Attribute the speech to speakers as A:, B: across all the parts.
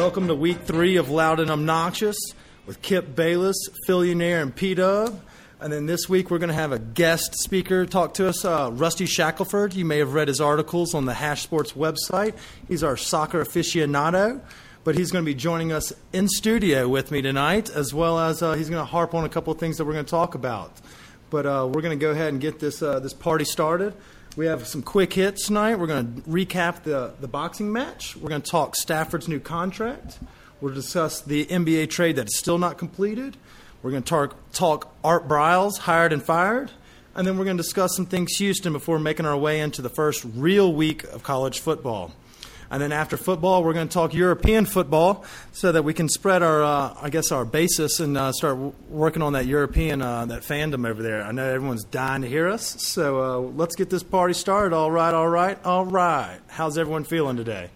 A: Welcome to week 3 of Loud and Obnoxious with Kip Bayless, Phillionaire, and P-Dub. And then this week we're going to have a guest speaker talk to us, Rusty Shackelford. You may have read his articles on the Hash Sports website. He's our soccer aficionado, but he's going to be joining us in studio with me tonight, as well as he's going to harp on a couple of things that we're going to talk about. But we're going to go ahead and get this party started. We have some quick hits tonight. We're going to recap the boxing match. We're going to talk Stafford's new contract. We'll discuss the NBA trade that's still not completed. We're going to talk Art Briles, hired and fired. And then we're going to discuss some things Houston before making our way into the first real week of college football. And then after football, we're going to talk European football so that we can spread our basis and start working on that European, that fandom over there. I know everyone's dying to hear us, so let's get this party started. All right. How's everyone feeling today?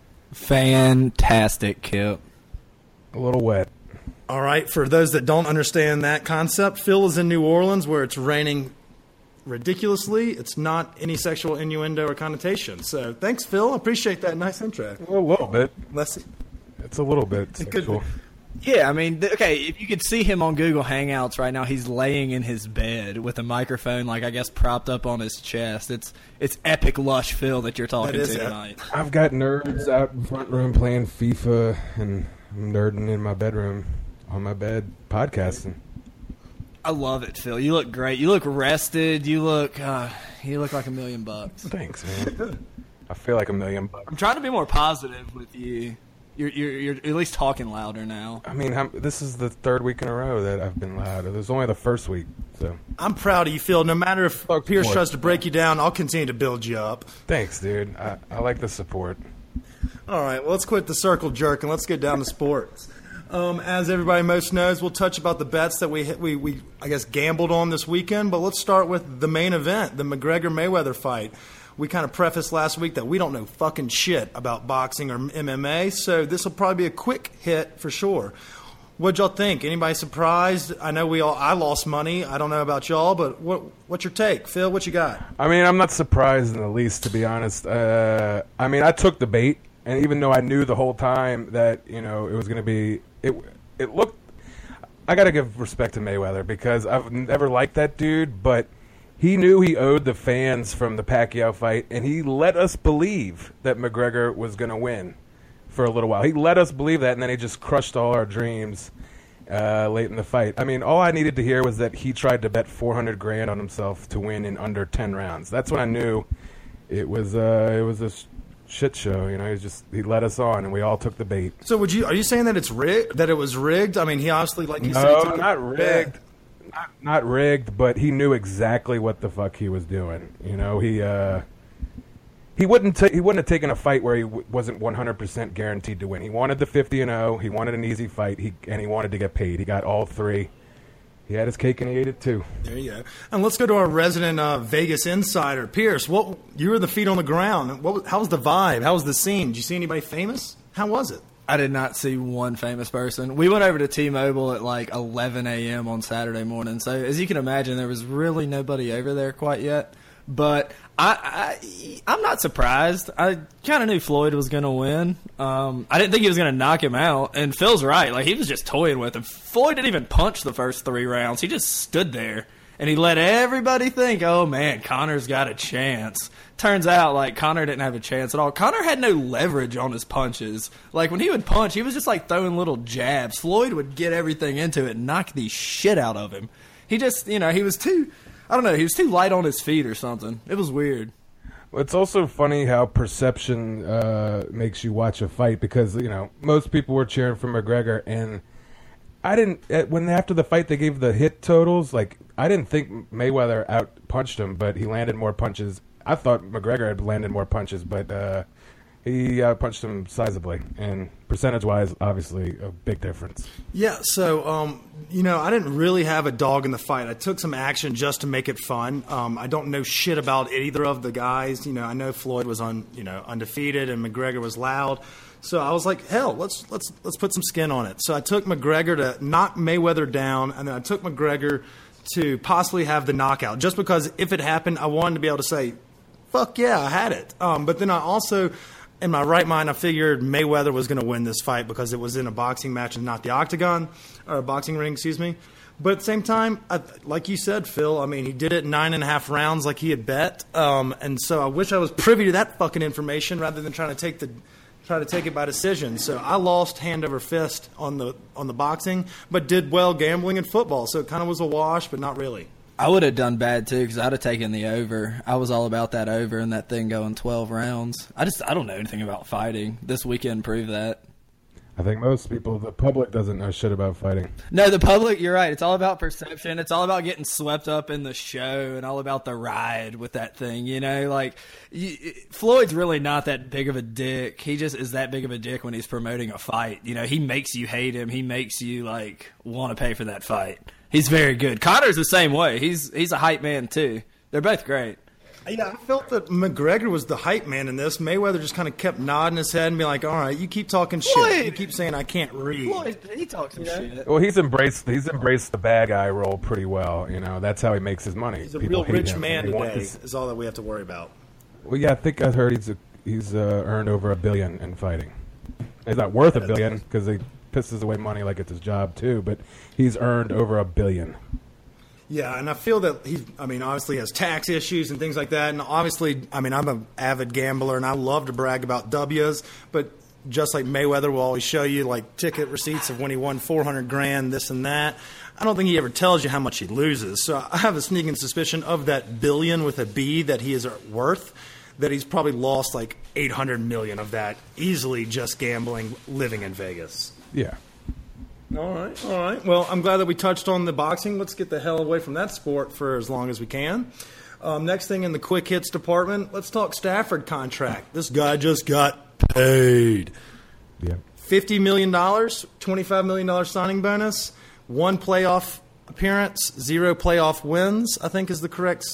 B: Fantastic, Kip.
C: A little wet.
A: All right, for those that don't understand that concept, Phil is in New Orleans where it's raining ridiculously. It's not any sexual innuendo or connotation. So thanks, Phil. I appreciate that nice intro.
C: A little bit.
A: Let's see.
C: It's a little bit sexual.
B: Yeah, I mean, okay, if you could see him on Google Hangouts right now, he's laying in his bed with a microphone, propped up on his chest. It's epic lush Phil that you're talking to tonight.
C: I've got nerds out in front room playing FIFA, and I'm nerding in my bedroom on my bed podcasting.
B: I love it, Phil. You look great. You look rested. You look like $1 million.
C: Thanks, man. I feel like $1 million.
B: I'm trying to be more positive with you. You're at least talking louder now.
C: I mean, this is the third week in a row that I've been loud. It was only the first week, so.
A: I'm proud of you, Phil. No matter if Pierce tries to break you down, I'll continue to build you up.
C: Thanks, dude. I like the support.
A: All right, well, let's quit the circle jerk and let's get down to sports. As everybody most knows, we'll touch about the bets that we gambled on this weekend, but let's start with the main event, the McGregor-Mayweather fight. We kind of prefaced last week that we don't know fucking shit about boxing or MMA, so this will probably be a quick hit for sure. What'd y'all think? Anybody surprised? I know I lost money. I don't know about y'all, but what's your take? Phil, what you got?
C: I mean, I'm not surprised in the least, to be honest. I took the bait, and even though I knew the whole time that, it was going to be it looked – I got to give respect to Mayweather because I've never liked that dude, but he knew he owed the fans from the Pacquiao fight, and he let us believe that McGregor was going to win for a little while. He let us believe that, and then he just crushed all our dreams late in the fight. I mean, all I needed to hear was that he tried to bet $400,000 on himself to win in under 10 rounds. That's when I knew it was a shit show. He let us on, and we all took the bait.
A: So are you saying that it's rigged? That it was rigged? I mean, he obviously, like you said,
C: no, not rigged. Yeah. Not rigged, but he knew exactly what the fuck he was doing. He wouldn't have taken a fight where he wasn't 100% guaranteed to win. He wanted the 50-0. He wanted an easy fight. And he wanted to get paid. He got all three. He had his cake and he ate it too.
A: There you go. And let's go to our resident Vegas insider, Pierce. You were the feet on the ground. How was the vibe? How was the scene? Did you see anybody famous? How was it?
B: I did not see one famous person. We went over to T-Mobile at 11 a.m. on Saturday morning. So as you can imagine, there was really nobody over there quite yet. But I'm not surprised. I kind of knew Floyd was going to win. I didn't think he was going to knock him out. And Phil's right. He was just toying with him. Floyd didn't even punch the first 3 rounds. He just stood there. And he let everybody think, oh, man, Conor's got a chance. Turns out, Conor didn't have a chance at all. Conor had no leverage on his punches. When he would punch, he was just, throwing little jabs. Floyd would get everything into it and knock the shit out of him. He just, he was too, he was too light on his feet or something. It was weird.
C: It's also funny how perception makes you watch a fight because, most people were cheering for McGregor, and I didn't, when after the fight they gave the hit totals, I didn't think Mayweather out-punched him, but he landed more punches. I thought McGregor had landed more punches, but he punched him sizably. And percentage-wise, obviously, a big difference.
A: Yeah, so, I didn't really have a dog in the fight. I took some action just to make it fun. I don't know shit about either of the guys. I know Floyd was undefeated and McGregor was loud. So I was like, hell, let's put some skin on it. So I took McGregor to knock Mayweather down, and then I took McGregor to possibly have the knockout. Just because if it happened, I wanted to be able to say, fuck yeah, I had it. But then I also in my right mind, I figured Mayweather was going to win this fight because it was in a boxing match and not the octagon, or a boxing ring, excuse me. But at the same time, like you said, Phil, I mean, he did it 9.5 rounds like he had bet. And so I wish I was privy to that fucking information rather than trying to take it by decision. So I lost hand over fist on the boxing, but did well gambling and football. So it kind of was a wash, but not really.
B: I would have done bad too because I'd have taken the over. I was all about that over and that thing going 12 rounds. I don't know anything about fighting. This weekend proved that.
C: I think most people, the public doesn't know shit about fighting.
B: No, the public, you're right. It's all about perception. It's all about getting swept up in the show and all about the ride with that thing. You know, like Floyd's really not that big of a dick. He just is that big of a dick when he's promoting a fight. You know, he makes you hate him. He makes you like want to pay for that fight. He's very good. Connor's the same way. He's a hype man too. They're both great.
A: Yeah, I felt that McGregor was the hype man in this. Mayweather just kind of kept nodding his head and be like, all right, you keep talking shit.
B: Floyd.
A: You keep saying I can't read.
B: Floyd, he talks some shit.
C: Well, he's embraced the bad guy role pretty well. You know, that's how he makes his money.
A: He's a
C: People
A: real
C: hate
A: rich
C: him,
A: man
C: and they want
A: today
C: this-
A: is all that we have to worry about.
C: Well, yeah, I think I heard he's earned over $1 billion in fighting. He's not worth $1 billion because he pisses away money like it's his job too, but he's earned over $1 billion.
A: Yeah, and I feel that obviously has tax issues and things like that. And obviously, I'm an avid gambler and I love to brag about W's, but just like Mayweather will always show you like ticket receipts of when he won $400,000, this and that. I don't think he ever tells you how much he loses. So I have a sneaking suspicion of that billion with a B that he is worth, that he's probably lost like 800 million of that easily just gambling, living in Vegas.
C: Yeah.
A: All right. Well, I'm glad that we touched on the boxing. Let's get the hell away from that sport for as long as we can. Next thing in the quick hits department, let's talk Stafford contract. This guy just got paid.
C: Yeah.
A: $50 million, $25 million signing bonus, 1 playoff appearance, 0 playoff wins, I think is the correct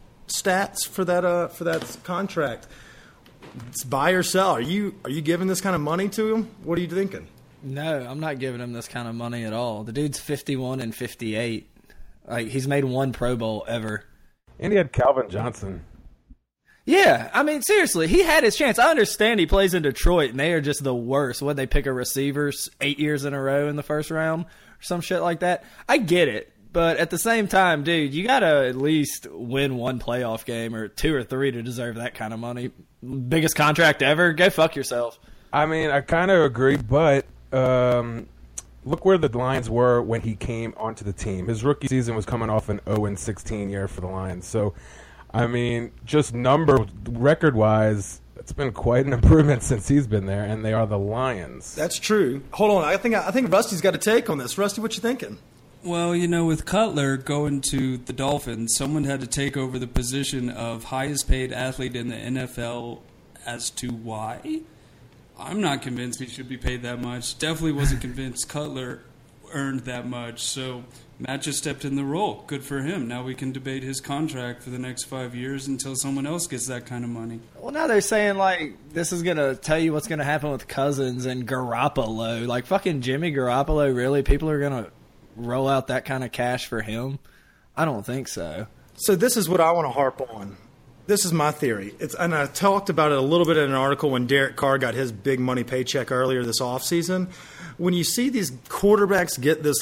A: stats for that contract. It's buy or sell. Are you giving this kind of money to him? What are you thinking?
B: No, I'm not giving him this kind of money at all. The dude's 51 and 58. Like, he's made 1 Pro Bowl ever.
C: And he had Calvin Johnson.
B: Yeah, I mean, seriously, he had his chance. I understand he plays in Detroit, and they are just the worst. What, they pick a receiver 8 years in a row in the first round or some shit like that? I get it. But at the same time, dude, you got to at least win 1 playoff game or 2 or 3 to deserve that kind of money. Biggest contract ever? Go fuck yourself.
C: I mean, I kind of agree, but look where the Lions were when he came onto the team. His rookie season was coming off an 0-16 year for the Lions. So, I mean, just record-wise, it's been quite an improvement since he's been there, and they are the Lions.
A: That's true. Hold on. I think Rusty's got a take on this. Rusty, what you thinking?
D: Well, with Cutler going to the Dolphins, someone had to take over the position of highest paid athlete in the NFL. As to why? I'm not convinced he should be paid that much. Definitely wasn't convinced Cutler earned that much. So Matt just stepped in the role. Good for him. Now we can debate his contract for the next 5 years until someone else gets that kind of money.
B: Well, now they're saying, like, this is going to tell you what's going to happen with Cousins and Garoppolo. Like, fucking Jimmy Garoppolo, really? People are going to roll out that kind of cash for him? I don't think so.
A: So this is what I want to harp on. This is my theory. And I talked about it a little bit in an article when Derek Carr got his big money paycheck earlier this offseason. When you see these quarterbacks get this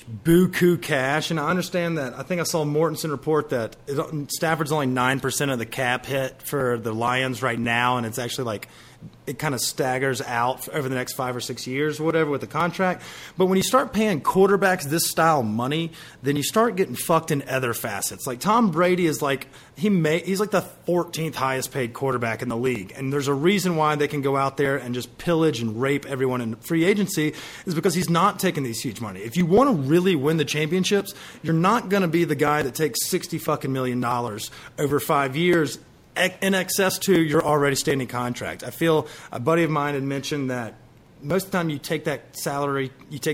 A: buku cash, and I understand that. I think I saw Mortensen report that Stafford's only 9% of the cap hit for the Lions right now, and it's actually like it kind of staggers out over the next 5 or 6 years or whatever with the contract. But when you start paying quarterbacks this style money, then you start getting fucked in other facets. Like Tom Brady is like he's like the 14th highest paid quarterback in the league. And there's a reason why they can go out there and just pillage and rape everyone in free agency is because he's not taking these huge money. If you want to really win the championships, you're not going to be the guy that takes $60 million over 5 years in excess to your already standing contract. I feel a buddy of mine had mentioned that most of the time you take that salary, you take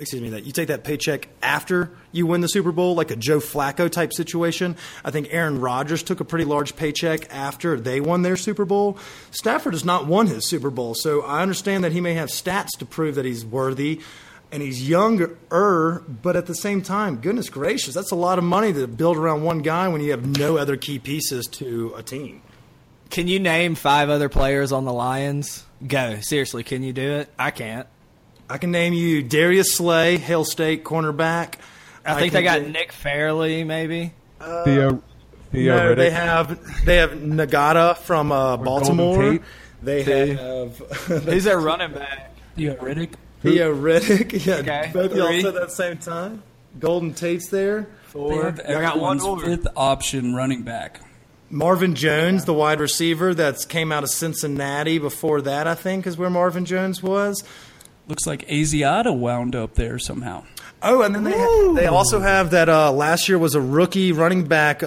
A: that paycheck after you win the Super Bowl, like a Joe Flacco type situation. I think Aaron Rodgers took a pretty large paycheck after they won their Super Bowl. Stafford has not won his Super Bowl, so I understand that he may have stats to prove that he's worthy. And he's younger, but at the same time, goodness gracious, that's a lot of money to build around one guy when you have no other key pieces to a team.
B: Can you name 5 other players on the Lions? Go. Seriously, can you do it? I can't.
A: I can name you Darius Slay, Hail State cornerback.
B: I think they got Nick Fairley, maybe.
C: Theo
A: No,
C: Riddick.
A: they have Nagata from Baltimore.
C: Golden Tate.
A: They have
B: Who's their running back?
D: You got Riddick.
A: Theo Riddick. Yeah,
B: Okay.
A: both of y'all
B: 3.
A: said that at the same time. Golden Tate's there.
B: 4.
D: They
B: I
D: have
B: got one
D: everyone's
B: more.
D: fifth option running back.
A: Marvin Jones, the wide receiver that's came out of Cincinnati before that, I think, is where Marvin Jones was.
D: Looks like Asiata wound up there somehow.
A: Oh, and then they also have that last year was a rookie running back,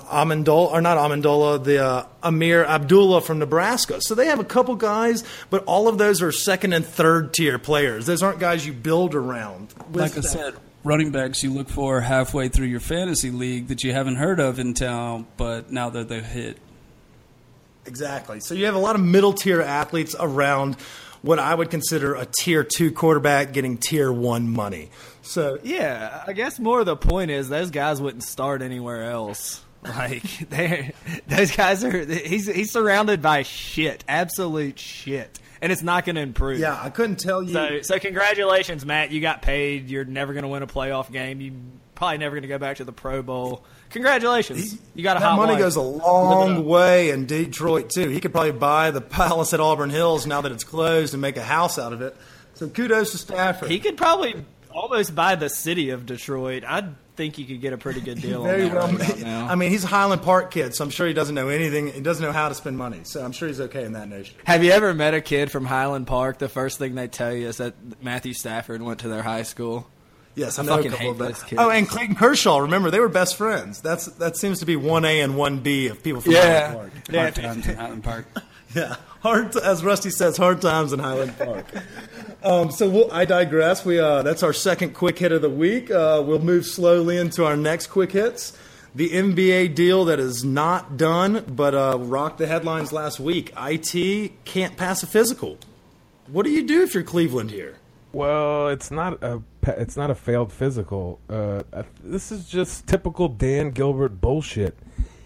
A: Amir Abdullah from Nebraska. So they have a couple guys, but all of those are second and third tier players. Those aren't guys you build around.
D: Like I said, running backs you look for halfway through your fantasy league that you haven't heard of in town, but now that they've hit.
A: Exactly. So you have a lot of middle tier athletes around what I would consider a tier 2 quarterback getting tier 1 money. So
B: Yeah, I guess more of the point is those guys wouldn't start anywhere else. Like those guys are. He's surrounded by shit, absolute shit, and it's not going to improve.
A: yeah, I couldn't tell you.
B: So congratulations, Matt. You got paid. You're never going to win a playoff game. You probably never going to go back to the Pro Bowl. Congratulations. You got a
A: That
B: hot
A: money
B: wife.
A: goes a
B: Live it
A: long
B: up.
A: way in Detroit, too. He could probably buy the palace at Auburn Hills now that it's closed and make a house out of it. So kudos to Stafford.
B: He could probably almost buy the city of Detroit. I think you could get a pretty good deal on
A: Very
B: that
A: well.
B: right about now.
A: I mean, he's a Highland Park kid, so I'm sure he doesn't know anything. He doesn't know how to spend money, so I'm sure he's okay in that nation.
B: Have you ever met a kid from Highland Park? The first thing they tell you is that Matthew Stafford went to their high school.
A: Yes,
B: I
A: I know a
B: fucking
A: couple
B: hate
A: of them.
B: those kids.
A: Oh, and Clayton Kershaw. Remember, they were best friends. That seems to be 1A and 1B of people from Highland Park.
D: Hard times in Highland Park.
A: Yeah, as Rusty says, hard times in Highland Park. I digress. That's our second quick hit of the week. We'll move slowly into our next quick hits. The NBA deal that is not done, but rocked the headlines last week. IT can't pass a physical. What do you do if you're Cleveland here?
C: Well, it's not a failed physical. This is just typical Dan Gilbert bullshit.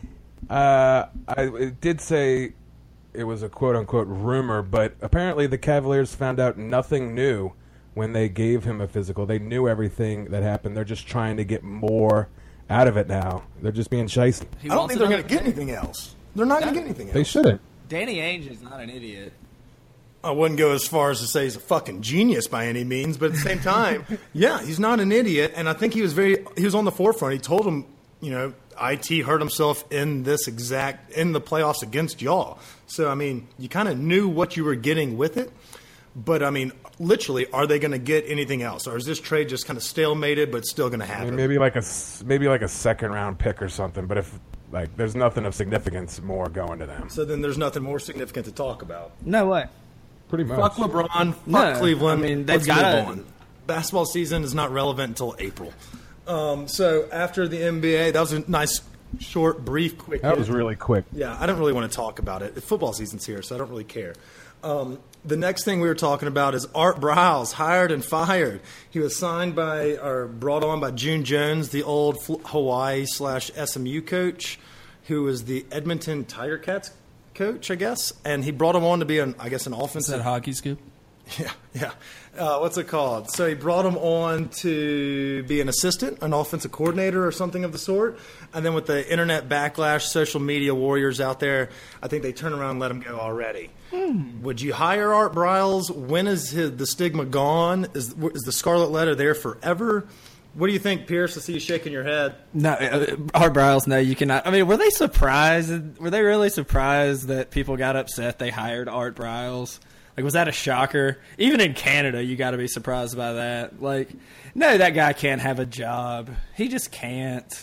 C: It did say it was a quote-unquote rumor, but apparently the Cavaliers found out nothing new when they gave him a physical. They knew everything that happened. They're just trying to get more out of it now. They're just being shysty.
A: I don't think they're going to get anything else. They're not going to get anything else.
C: They shouldn't.
B: Danny Ainge is not an idiot.
A: I wouldn't go as far as to say he's a fucking genius by any means, but at the same time, yeah, he's not an idiot, and I think he was on the forefront. He told him, IT hurt himself in the playoffs against y'all. So I mean, you kind of knew what you were getting with it, but I mean, literally, are they going to get anything else, or is this trade just kind of stalemated but still going to happen?
C: Maybe like a second round pick or something. But if there's nothing of significance more going to them.
A: So then there's nothing more significant to talk about.
B: No way.
C: Pretty much.
A: Fuck LeBron. Fuck
B: No,
A: Cleveland.
B: I mean, they've
A: Let's
B: gotta-
A: move on. Basketball season is not relevant until April. So after the NBA, that was a nice, short, brief, quick.
C: That
A: hit.
C: was really quick.
A: Yeah, I don't really want to talk about it. Football season's here, so I don't really care. The next thing we were talking about is Art Briles, hired and fired. He was brought on by June Jones, the old Hawaii/SMU coach, who was the Edmonton Tiger Cats coach, I guess. And he brought him on to be an
D: Is
A: offensive.
D: that hockey scoop?
A: Yeah. What's it called? So he brought him on to be an assistant, an offensive coordinator or something of the sort. And then with the internet backlash, social media warriors out there, I think they turn around and let him go already. Would you hire Art Briles? When is the stigma gone? Is the scarlet letter there forever? What do you think, Pierce? I see you shaking your head.
B: No, Art Briles, no, you cannot. I mean, were they surprised? Were they really surprised that people got upset they hired Art Briles? Like, was that a shocker? Even in Canada, you got to be surprised by that. Like, no, that guy can't have a job. He just can't.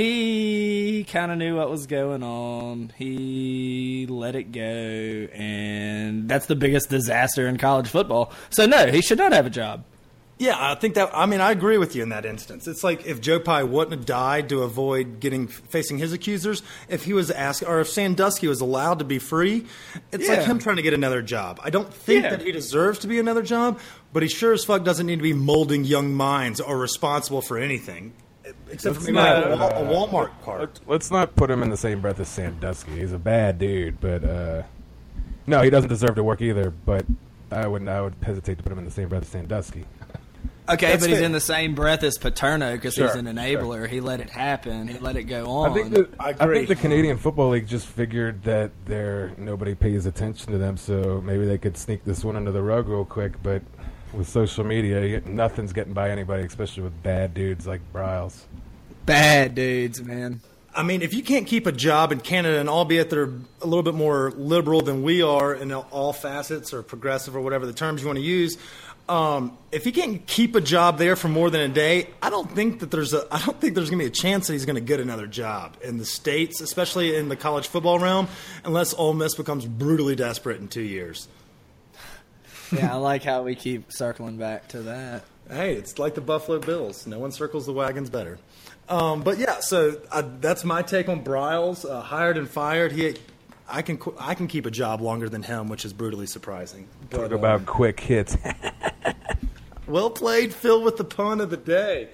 B: He kind of knew what was going on. He let it go, and that's the biggest disaster in college football. So, no, he should not have a job.
A: Yeah, I agree with you in that instance. It's like if Joe Pye wouldn't have died to avoid facing his accusers, if he was asked, or if Sandusky was allowed to be free, it's like him trying to get another job. I don't think that he deserves to be another job, but he sure as fuck doesn't need to be molding young minds or responsible for anything. Except for
C: Let's
A: maybe like
C: not,
A: a Walmart cart.
C: Let's not put him in the same breath as Sandusky. He's a bad dude, but no, he doesn't deserve to work either. But I would hesitate to put him in the same breath as Sandusky.
B: Okay,
A: That's
B: but he's
A: fair.
B: in the same breath as Paterno because
C: Sure,
B: he's an enabler.
C: sure.
B: He let it happen. He let it go on.
A: I
C: I
A: agree.
C: think the Canadian Football League just figured that nobody pays attention to them, so maybe they could sneak this one under the rug real quick. But with social media, nothing's getting by anybody, especially with bad dudes like Bryles.
B: Bad dudes, man.
A: I mean, if you can't keep a job in Canada, and albeit they're a little bit more liberal than we are in all facets or progressive or whatever the terms you want to use, if he can't keep a job there for more than a day, I don't think there's going to be a chance that he's going to get another job in the States, especially in the college football realm, unless Ole Miss becomes brutally desperate in 2 years.
B: Yeah, I like how we keep circling back to that.
A: Hey, it's like the Buffalo Bills. No one circles the wagons better. But yeah, so that's my take on Bryles. Hired and fired. I can keep a job longer than him, which is brutally surprising.
C: Talk
A: But,
C: about quick hits.
A: well played, Phil, with the pun of the day.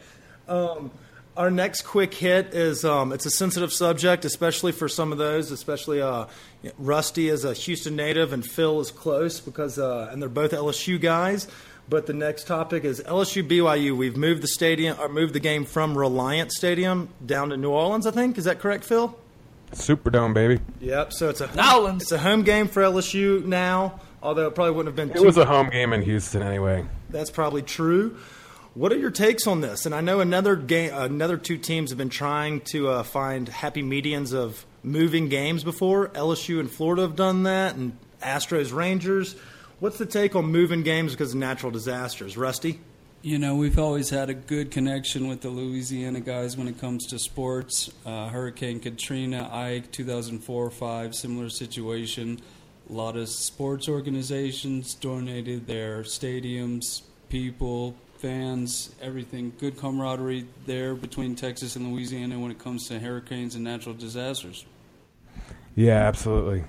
A: Our next quick hit is it's a sensitive subject, especially for some of those, especially Rusty is a Houston native and Phil is close because and they're both LSU guys. But the next topic is LSU BYU. We've moved the game from Reliant Stadium down to New Orleans, I think. Is that correct, Phil?
C: Superdome, baby.
A: Yep. So it's
B: Nolans.
A: a home game for LSU now, although it probably wouldn't have been
C: It was a home game in Houston anyway.
A: That's probably true. What are your takes on this? And I know another two teams have been trying to find happy medians of moving games before. LSU and Florida have done that, and Astros, Rangers. What's the take on moving games because of natural disasters? Rusty?
D: You know, we've always had a good connection with the Louisiana guys when it comes to sports. Hurricane Katrina, Ike, 2004-05, similar situation. A lot of sports organizations donated their stadiums, people, fans, everything. Good camaraderie there between Texas and Louisiana when it comes to hurricanes and natural disasters.
C: Yeah, absolutely.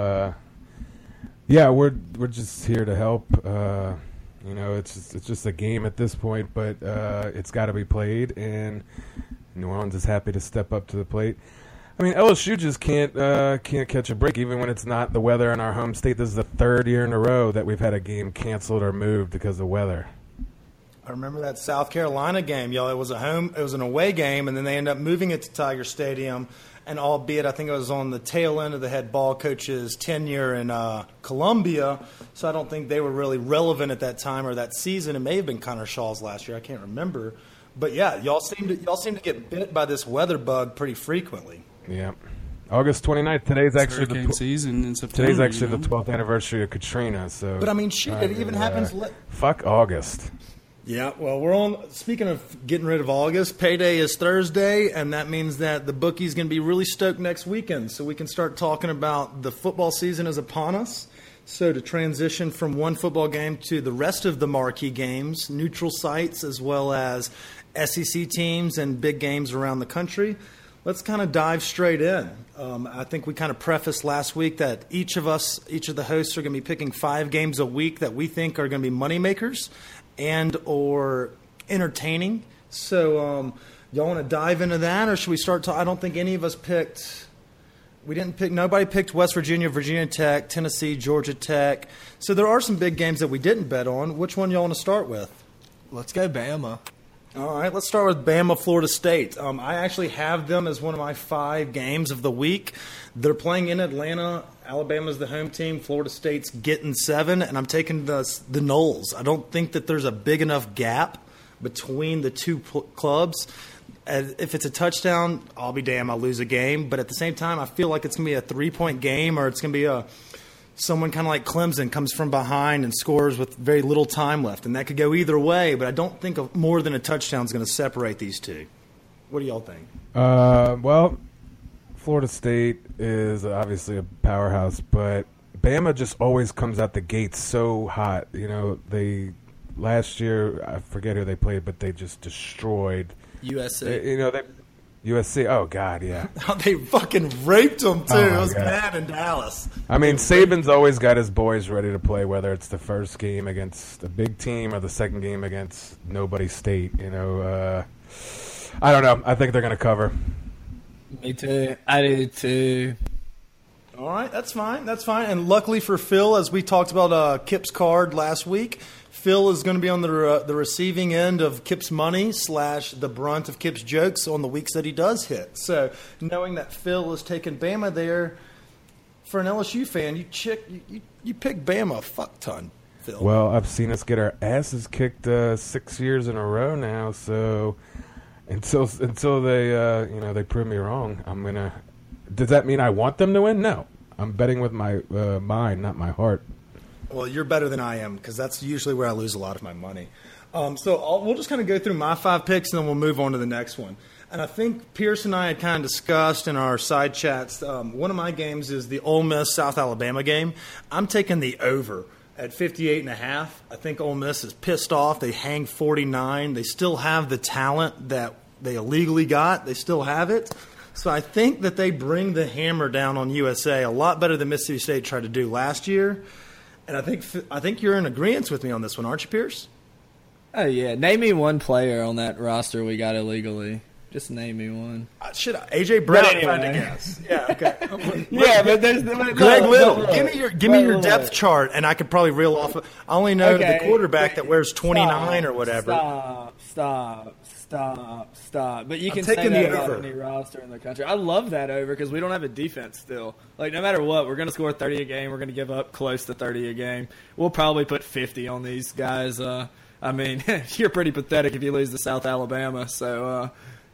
C: Yeah, we're just here to help. It's just a game at this point, but it's got to be played, and New Orleans is happy to step up to the plate. I mean, LSU just can't catch a break, even when it's not the weather in our home state. This is the third year in a row that we've had a game canceled or moved because of weather.
A: I remember that South Carolina game, y'all. It was an away game, and then they ended up moving it to Tiger Stadium. And albeit I think it was on the tail end of the head ball coach's tenure in Columbia, so I don't think they were really relevant at that time or that season. It may have been Connor Shaw's last year. I can't remember. But yeah, y'all seem to get bit by this weather bug pretty frequently.
C: Yeah. August 29th. Today's actually
D: Hurricane season in September.
C: Today's actually the 12th anniversary of Katrina. So,
A: But I mean, shit, it even happens.
C: Fuck August.
A: Yeah, well, speaking of getting rid of August, payday is Thursday, and that means that the bookie's going to be really stoked next weekend, so we can start talking about the football season is upon us. So to transition from one football game to the rest of the marquee games, neutral sites, as well as SEC teams and big games around the country, let's kind of dive straight in. I think we kind of prefaced last week that each of the hosts are going to be picking 5 games a week that we think are going to be moneymakers and or entertaining. So y'all want to dive into that, or should we start I don't think any of us picked – nobody picked West Virginia, Virginia Tech, Tennessee, Georgia Tech. So there are some big games that we didn't bet on. Which one y'all want to start with?
B: Let's go Bama.
A: All right, let's start with Bama, Florida State. I actually have them as one of my 5 games of the week. They're playing in Atlanta. Alabama's the home team. Florida State's getting 7, and I'm taking the Noles. I don't think that there's a big enough gap between the two clubs. If it's a touchdown, I'll be damned, I'll lose a game. But at the same time, I feel like it's going to be a 3-point game, or it's going to be someone kind of like Clemson comes from behind and scores with very little time left. And that could go either way, but I don't think more than a touchdown is going to separate these two. What do y'all think?
C: Well, Florida State is obviously a powerhouse, but Bama just always comes out the gate so hot. You know, last year, I forget who they played, but they just destroyed
B: USC.
C: USC. Oh God, yeah.
A: They fucking raped them too.
C: Oh,
A: it was
C: God.
A: bad in Dallas.
C: I mean, Saban's always got his boys ready to play, whether it's the first game against a big team or the second game against nobody state. I don't know. I think they're going to cover.
B: Me too. I do too.
A: All right, that's fine. That's fine. And luckily for Phil, as we talked about Kip's card last week, Phil is going to be on the receiving end of Kip's money / the brunt of Kip's jokes on the weeks that he does hit. So knowing that Phil is taking Bama there, for an LSU fan, you pick Bama a fuck ton, Phil.
C: Well, I've seen us get our asses kicked 6 years in a row now. So until they they prove me wrong, I'm gonna. Does that mean I want them to win? No, I'm betting with my mind, not my heart.
A: Well, you're better than I am because that's usually where I lose a lot of my money. We'll just kind of go through my 5 picks and then we'll move on to the next one. And I think Pierce and I had kind of discussed in our side chats, one of my games is the Ole Miss South Alabama game. I'm taking the over at 58.5. I think Ole Miss is pissed off. They hang 49. They still have the talent that they illegally got. They still have it. So I think that they bring the hammer down on USA a lot better than Mississippi State tried to do last year. And I think you're in agreement with me on this one, aren't you, Pierce?
B: Oh, yeah. Name me one player on that roster we got illegally. Just name me one.
A: A.J. Brown,
B: But anyway.
A: trying to guess. Yeah, okay.
B: Yeah, but there's
A: Greg Little. Give me your depth chart, and I could probably reel off. I only know the quarterback that wears 29 or whatever.
B: Stop. But you can
A: taking
B: say
A: the
B: that
A: over.
B: about any roster in the country. I love that over because we don't have a defense still. Like, no matter what, we're going to score 30 a game. We're going to give up close to 30 a game. We'll probably put 50 on these guys. I mean, you're pretty pathetic if you lose to South Alabama. So,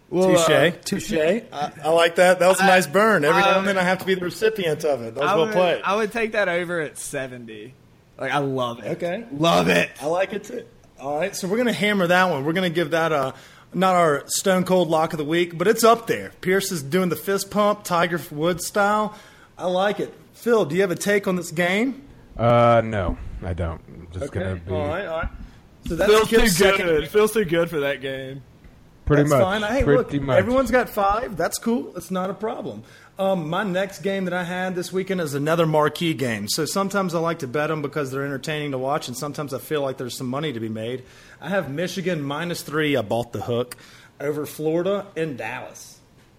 A: Touche. I like that. That was a nice burn. Every now and then I have to be the recipient of it. That was well played.
B: I would take that over at 70. Like, I love it.
A: Okay.
B: Love it.
A: I like it too. All right, so we're going to hammer that one. We're going to give that not our stone cold lock of the week, but it's up there. Pierce is doing the fist pump, Tiger Woods style. I like it. Phil, do you have a take on this game?
C: No, I don't. I'm just gonna be
A: All right. So that's
B: Feels
A: Kip's
B: too
A: second.
B: good. Feels too good for that game.
C: pretty
A: That's
C: much.
A: fine. Hey,
C: pretty
A: look,
C: much.
A: everyone's got 5. That's cool. It's not a problem. My next game that I had this weekend is another marquee game. So sometimes I like to bet them because they're entertaining to watch, and sometimes I feel like there's some money to be made. I have Michigan -3. I bought the hook over Florida and Dallas.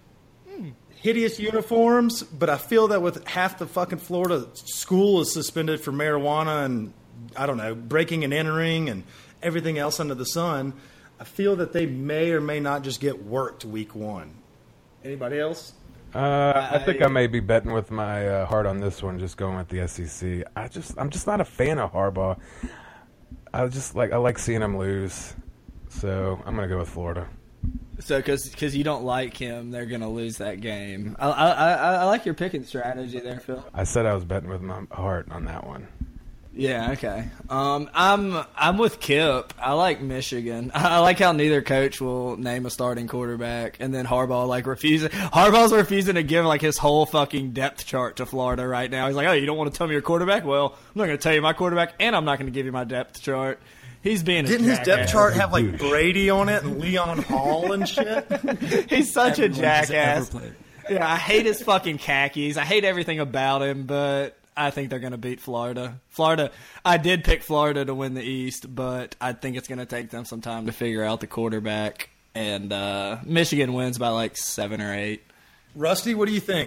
A: Hideous uniforms, but I feel that with half the fucking Florida school is suspended for marijuana and, I don't know, breaking and entering and everything else under the sun, I feel that they may or may not just get worked week 1. Anybody else?
C: I think I may be betting with my heart on this one, just going with the SEC. I'm just not a fan of Harbaugh. I like seeing him lose, so I'm gonna go with Florida.
B: So, because you don't like him, they're going to lose that game. I like your picking strategy there, Phil.
C: I said I was betting with my heart on that one.
B: Yeah, okay. I'm with Kip. I like Michigan. I like how neither coach will name a starting quarterback, and then Harbaugh's refusing to give like his whole fucking depth chart to Florida right now. He's like, "Oh, you don't want to tell me your quarterback? Well, I'm not going to tell you my quarterback, and I'm not going to give you my depth chart." He's being
A: Didn't his depth
B: jackass.
A: chart have like Brady on it and Leon Hall and shit?
B: He's such a
D: Everyone who's
B: jackass.
D: ever played.
B: Yeah, I hate his fucking khakis. I hate everything about him, but I think they're going to beat Florida. I did pick Florida to win the East, but I think it's going to take them some time to figure out the quarterback. And Michigan wins by like 7 or 8.
A: Rusty, what do you think?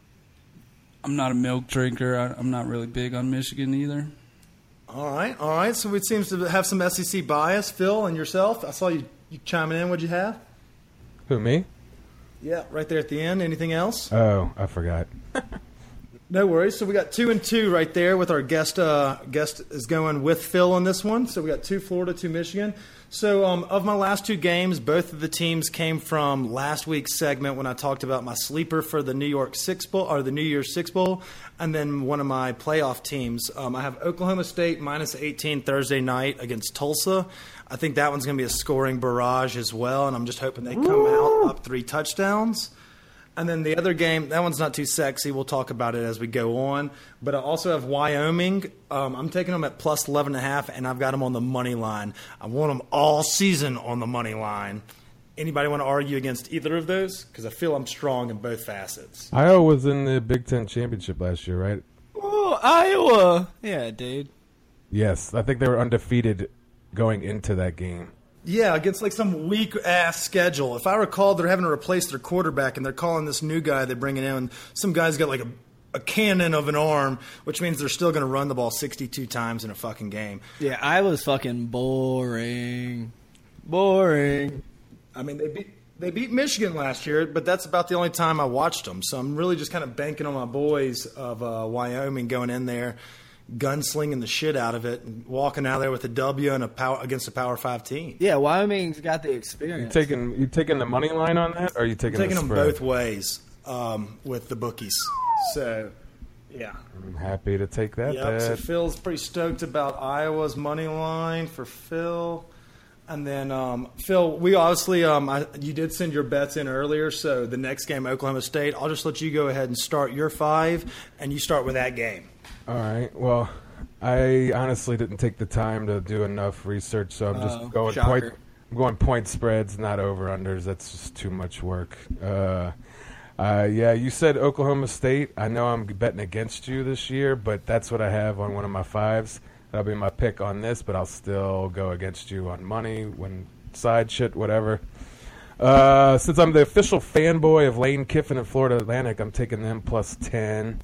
D: I'm not a milk drinker. I'm not really big on Michigan either.
A: All right. So it seems to have some SEC bias. Phil and yourself, I saw you chiming in. What'd you have?
C: Who, me?
A: Yeah, right there at the end. Anything else?
C: Oh, I forgot.
A: No worries. So we got 2 and 2 right there with our guest. Guest is going with Phil on this one. So we got 2 Florida, 2 Michigan. So of my last 2 games, both of the teams came from last week's segment when I talked about my sleeper for the New Year's Six Bowl, and then one of my playoff teams. I have Oklahoma State -18 Thursday night against Tulsa. I think that one's going to be a scoring barrage as well, and I'm just hoping they come out up 3 touchdowns. And then the other game, that one's not too sexy. We'll talk about it as we go on. But I also have Wyoming. I'm taking them at plus 11.5, and I've got them on the money line. I want them all season on the money line. Anybody want to argue against either of those? Because I feel I'm strong in both facets.
C: Iowa was in the Big Ten championship last year, right?
B: Oh, Iowa. Yeah, dude.
C: Yes, I think they were undefeated going into that game.
A: Yeah, against like some weak ass schedule. If I recall, they're having to replace their quarterback, and they're calling this new guy they're bringing in. Some guy's got like a cannon of an arm, which means they're still going to run the ball 62 times in a fucking game.
B: Yeah, Iowa's fucking boring. Boring.
A: I mean, they beat Michigan last year, but that's about the only time I watched them. So I'm really just kind of banking on my boys of Wyoming going in there, gunslinging the shit out of it, and walking out of there with a W and against a Power 5 team.
B: Yeah, Wyoming's got the experience.
C: You taking the money line on that, or are you taking
A: I'm taking
C: the
A: them
C: spread?
A: both ways with the bookies. So, yeah.
C: I'm happy to take that.
A: Yep, so
C: bet.
A: Phil's pretty stoked about Iowa's money line for Phil. And then, Phil, we obviously, you did send your bets in earlier, so the next game, Oklahoma State, I'll just let you go ahead and start your 5, and you start with that game.
C: All right. Well, I honestly didn't take the time to do enough research, so I'm just going
B: shocker.
C: I'm going point spreads, not over unders. That's just too much work. Yeah, you said Oklahoma State. I know I'm betting against you this year, but that's what I have on one of my 5s. That'll be my pick on this, but I'll still go against you on money, side shit, whatever. Since I'm the official fanboy of Lane Kiffin and Florida Atlantic, I'm taking them plus 10.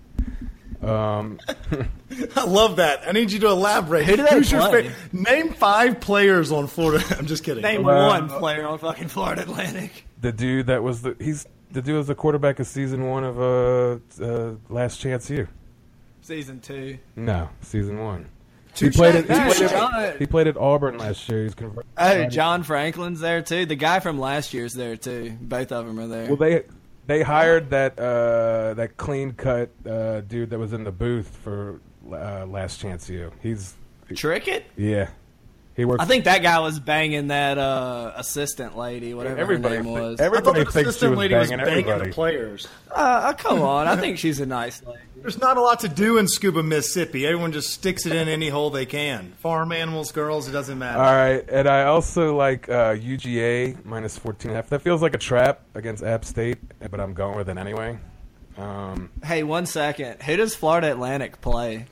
A: I love that. I need you to elaborate.
B: Who do they play?
A: Name 5 players on Florida. I'm just kidding.
B: Name one player on fucking Florida Atlantic.
C: The dude that was the dude was the quarterback of season 1 of Last Chance U.
B: Season 2.
C: No, season 1.
A: He
C: He played at Auburn last year. He's converted.
B: Oh, John Franklin's there too. The guy from last year's there too. Both of them are there.
C: Well, they hired that clean cut dude that was in the booth for Last Chance U. He's
B: Trickett?
C: Yeah, he works.
B: I think that guy was banging that assistant lady, whatever her name was.
A: I thought
C: Everybody
A: the
C: thinks she
A: assistant
C: was
A: lady was
C: banging
A: banging
C: everybody.
A: the players.
B: Come on, I think she's a nice lady.
A: There's not a lot to do in Scuba, Mississippi. Everyone just sticks it in any hole they can. Farm animals, girls, it doesn't matter.
C: All right, and I also like UGA minus 14.5. That feels like a trap against App State, but I'm going with it anyway.
B: Hey, 1 second. Who does Florida Atlantic play?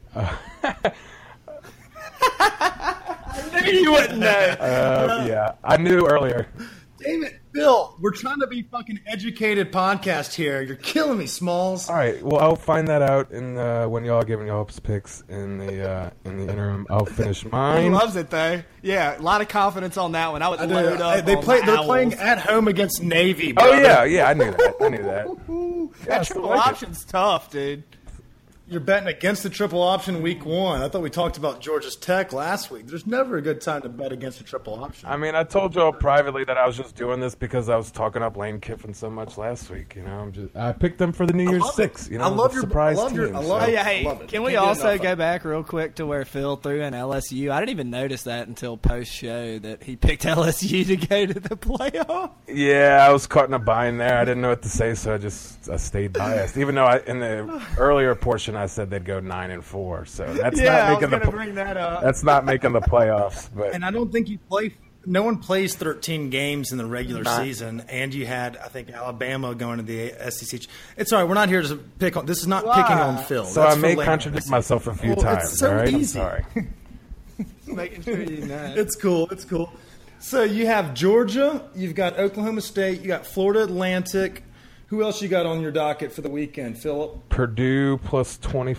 B: I knew you wouldn't know.
C: Yeah, I knew earlier.
A: Damn it, Bill. We're trying to be fucking educated podcast here. You're killing me, Smalls.
C: All right, well, I'll find that out in when y'all giving y'all's picks in the interim. I'll finish
B: He
C: mine.
B: loves it though. Yeah, a lot of confidence on that one. I would load up.
A: They're
B: on the
A: playing
B: Owls.
A: at home against Navy.
C: Oh
A: Brother.
C: yeah, I knew that. Yeah, I
B: That
C: still
B: triple
C: like it.
B: option's tough, dude.
A: You're betting against the triple option week 1. I thought we talked about Georgia Tech last week. There's never a good time to bet against a triple option.
C: I mean, I told y'all privately that I was just doing this because I was talking up Lane Kiffin so much last week. You know, I picked them for the New Year's
A: love
C: Six.
A: it.
C: You know,
A: I love your
C: surprise
A: I love your-
C: team.
A: I
C: so-
A: love
B: Oh,
A: it.
B: yeah, hey,
A: Love it.
B: can we
A: Can't get
B: also
A: enough of
B: go
A: it.
B: back real quick to where Phil threw in LSU? I didn't even notice that until post-show that he picked LSU to go to the playoff.
C: Yeah, I was caught in a bind there. I didn't know what to say, so I stayed biased. Even though in the earlier portion I said they'd go 9-4, so that's not making
B: bring that up.
C: that's not making the playoffs. But
A: And I don't think you play. No one plays 13 games in the regular season, and you had, I think, Alabama going to the SEC. It's all right. We're not here to pick on. This is not picking on Phil.
C: so
A: That's
C: I
A: for
C: may
A: later.
C: contradict myself a few
A: Well,
C: times.
A: it's so
C: all right,
A: easy.
C: I'm sorry.
B: Making sure you know.
A: It's cool. It's cool. So you have Georgia. You've got Oklahoma State. You got Florida Atlantic. Who else you got on your docket for the weekend, Philip?
C: Purdue plus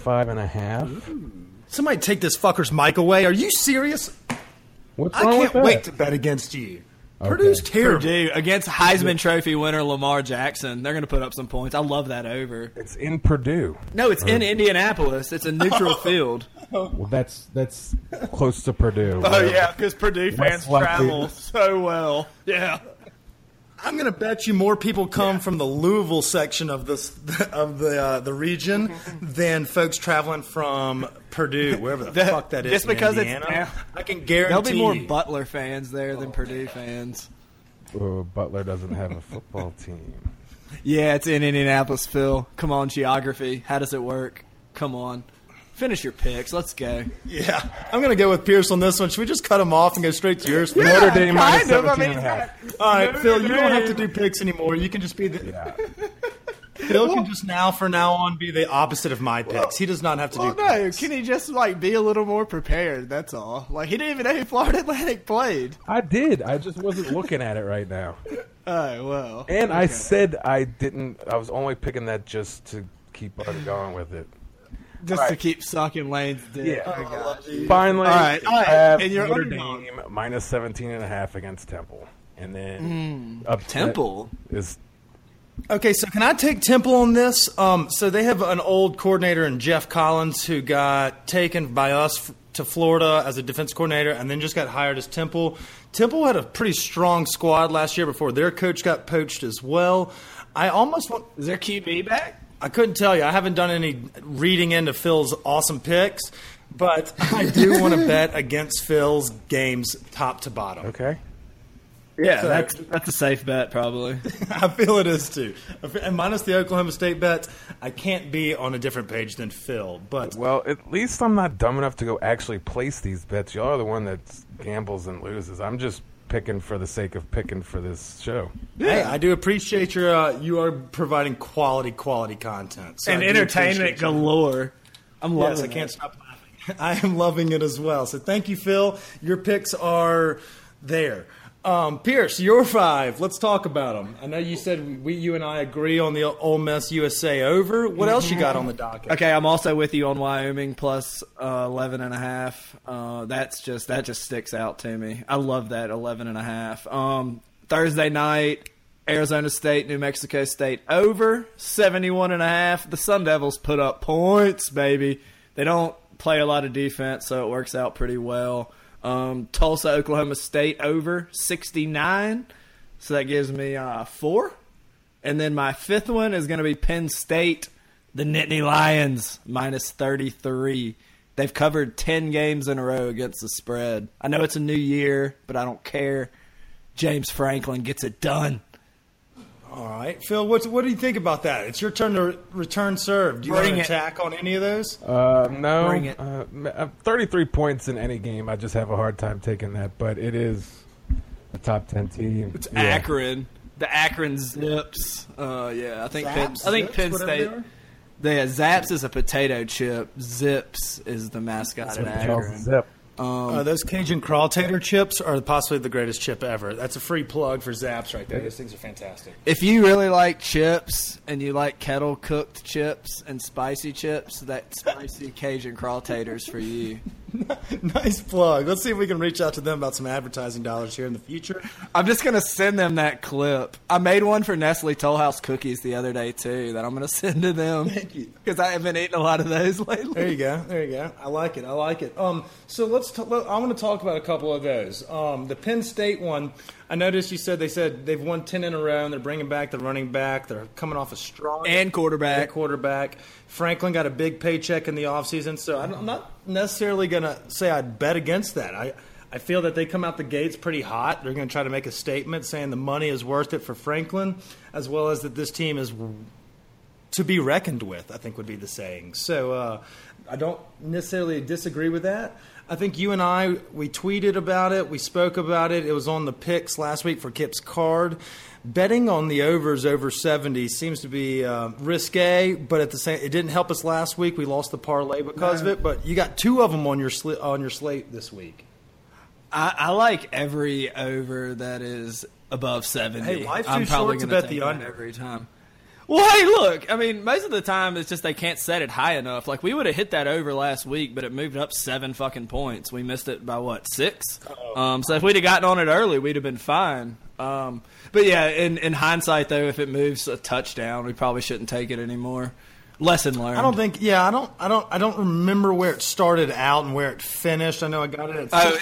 C: 25.5.
A: Somebody take this fucker's mic away. Are you serious?
C: What's
A: I
C: wrong
A: can't
C: with that?
A: wait to bet against you.
C: Okay.
A: Purdue's terrible.
B: Purdue against Heisman Trophy winner Lamar Jackson. They're going to put up some points. I love that over.
C: It's in Purdue.
B: No, it's in Indianapolis. It's a neutral field.
C: Well, that's close to Purdue.
B: Oh, yeah, because Purdue
C: Less
B: fans
C: likely.
B: travel so well. Yeah.
A: I'm going to bet you more people come from the Louisville section of the region than folks traveling from Purdue, wherever the fuck that is.
B: Just
A: in
B: because it's
A: Indiana. I can
B: There'll
A: guarantee
B: be more
A: you.
B: Butler fans there than Purdue fans.
C: Oh, Butler doesn't have a football team.
B: Yeah, it's in Indianapolis, Phil. Come on, geography. How does it work? Come on. Finish your picks. Let's go.
A: Yeah, I'm going to go with Pierce on this one. Should we just cut him off and go straight to yours?
C: Notre Dame minus
B: kind of. I
C: 17
B: mean,
C: and a half.
A: All right, Phil, you don't have to do picks anymore. You can just be the.
C: Yeah.
A: Phil can just from now on, be the opposite of my picks. He does not have to do
B: no,
A: picks.
B: can he just be a little more prepared? That's all. He didn't even know who Florida Atlantic played.
C: I did. I just wasn't looking at it right now.
B: Oh, well.
C: And okay. I said I didn't. I was only picking that just to keep on going with it.
B: Just to keep sucking Lane's dick.
C: Yeah. Finally,
B: all right.
C: I have
B: and your
C: Notre Dame minus 17.5 against Temple. And then
B: Temple
C: is...
A: Okay, so can I take Temple on this? So they have an old coordinator in Jeff Collins who got taken by us to Florida as a defense coordinator and then just got hired as Temple. Temple had a pretty strong squad last year before their coach got poached as well. I almost want...
B: Is their QB back?
A: I couldn't tell you. I haven't done any reading into Phil's awesome picks, but I do want to bet against Phil's games top to bottom.
C: Okay.
B: Yeah, that's a safe bet, probably.
A: I feel it is, too. And minus the Oklahoma State bets, I can't be on a different page than Phil. But
C: well, at least I'm not dumb enough to go actually place these bets. Y'all are the one that gambles and loses. I'm just picking for the sake of picking for this show.
A: Yeah, hey, I do appreciate you are providing quality content. So
B: and entertainment galore. I'm loving it.
A: Yes, I can't stop laughing. I am loving it as well. So thank you, Phil. Your picks are there. Pierce, your 5. Let's talk about them. I know you said you and I agree on the Ole Miss USA over. What else you got on the docket?
B: Okay, I'm also with you on Wyoming plus 11.5. That just sticks out to me. I love that 11.5. Thursday night, Arizona State, New Mexico State over 71.5. The Sun Devils put up points, baby. They don't play a lot of defense, so it works out pretty well. Tulsa, Oklahoma State over 69. So that gives me 4. And then my 5th one is going to be Penn State, the Nittany Lions, minus 33. They've covered 10 games in a row against the spread. I know it's a new year, but I don't care. James Franklin gets it done.
A: All right. Phil, what do you think about that? It's your turn to return serve. Do you want to attack on any of those?
C: No.
B: Bring it.
C: 33 points in any game, I just have a hard time taking that. But it is a top 10 team.
B: It's Akron. The Akron Zips. I think Penn State. Zaps is a potato chip. Zips is the mascot at Akron.
C: Zip.
A: Those Cajun Crawl Tater chips are possibly the greatest chip ever. That's a free plug for Zaps right there. Those things are fantastic.
B: If you really like chips and you like kettle cooked chips and spicy chips, that spicy Cajun Crawl Taters for you.
A: Nice plug. Let's see if we can reach out to them about some advertising dollars here in the future.
B: I'm just going to send them that clip. I made one for Nestle Toll House cookies the other day, too, that I'm going to send to them.
A: Thank you.
B: Because I have been eating a lot of those lately.
A: There you go. I like it. So I want to talk about a couple of those. The Penn State one, I noticed you said they've won 10 in a row, and they're bringing back the running back. They're coming off a strong
B: and quarterback.
A: Franklin got a big paycheck in the offseason, so I'm not necessarily going to say I'd bet against that. I feel that they come out the gates pretty hot. They're going to try to make a statement saying the money is worth it for Franklin, as well as that this team is to be reckoned with, I think would be the saying. So I don't necessarily disagree with that. I think you and we tweeted about it. We spoke about it. It was on the picks last week for Kip's card. Betting on the overs over 70 seems to be risque, but at the same, it didn't help us last week. We lost the parlay because of it. But you got 2 of them on your slate this week.
B: I like every over that is above 70.
A: Hey, life's too
B: I'm probably
A: short to
B: going
A: bet the under
B: every time. Well, hey, look. I mean, most of the time it's just they can't set it high enough. Like, we would have hit that over last week, but it moved up 7 fucking points. We missed it by, 6? So if we'd have gotten on it early, we'd have been fine. But, yeah, in hindsight, though, if it moves a touchdown, we probably shouldn't take it anymore. Lesson learned.
A: I don't remember where it started out and where it finished. I know I got it at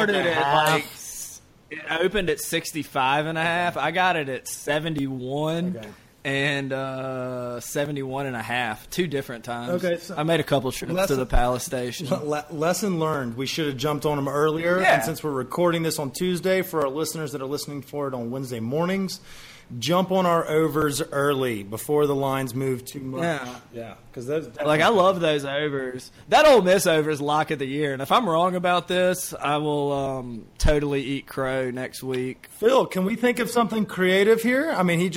A: 69.5.
B: It opened at 65.5. I got it at 71. Okay. And 71.5, 2 different times.
A: Okay, so
B: I made a couple trips to the Palace Station.
A: Lesson learned. We should have jumped on them earlier.
B: Yeah.
A: And since we're recording this on Tuesday, for our listeners that are listening for it on Wednesday mornings, jump on our overs early before the lines move too much. Yeah. Because
B: I love those overs. That Ole Miss over is lock of the year. And if I'm wrong about this, I will totally eat crow next week.
A: Phil, can we think of something creative here? I mean, he just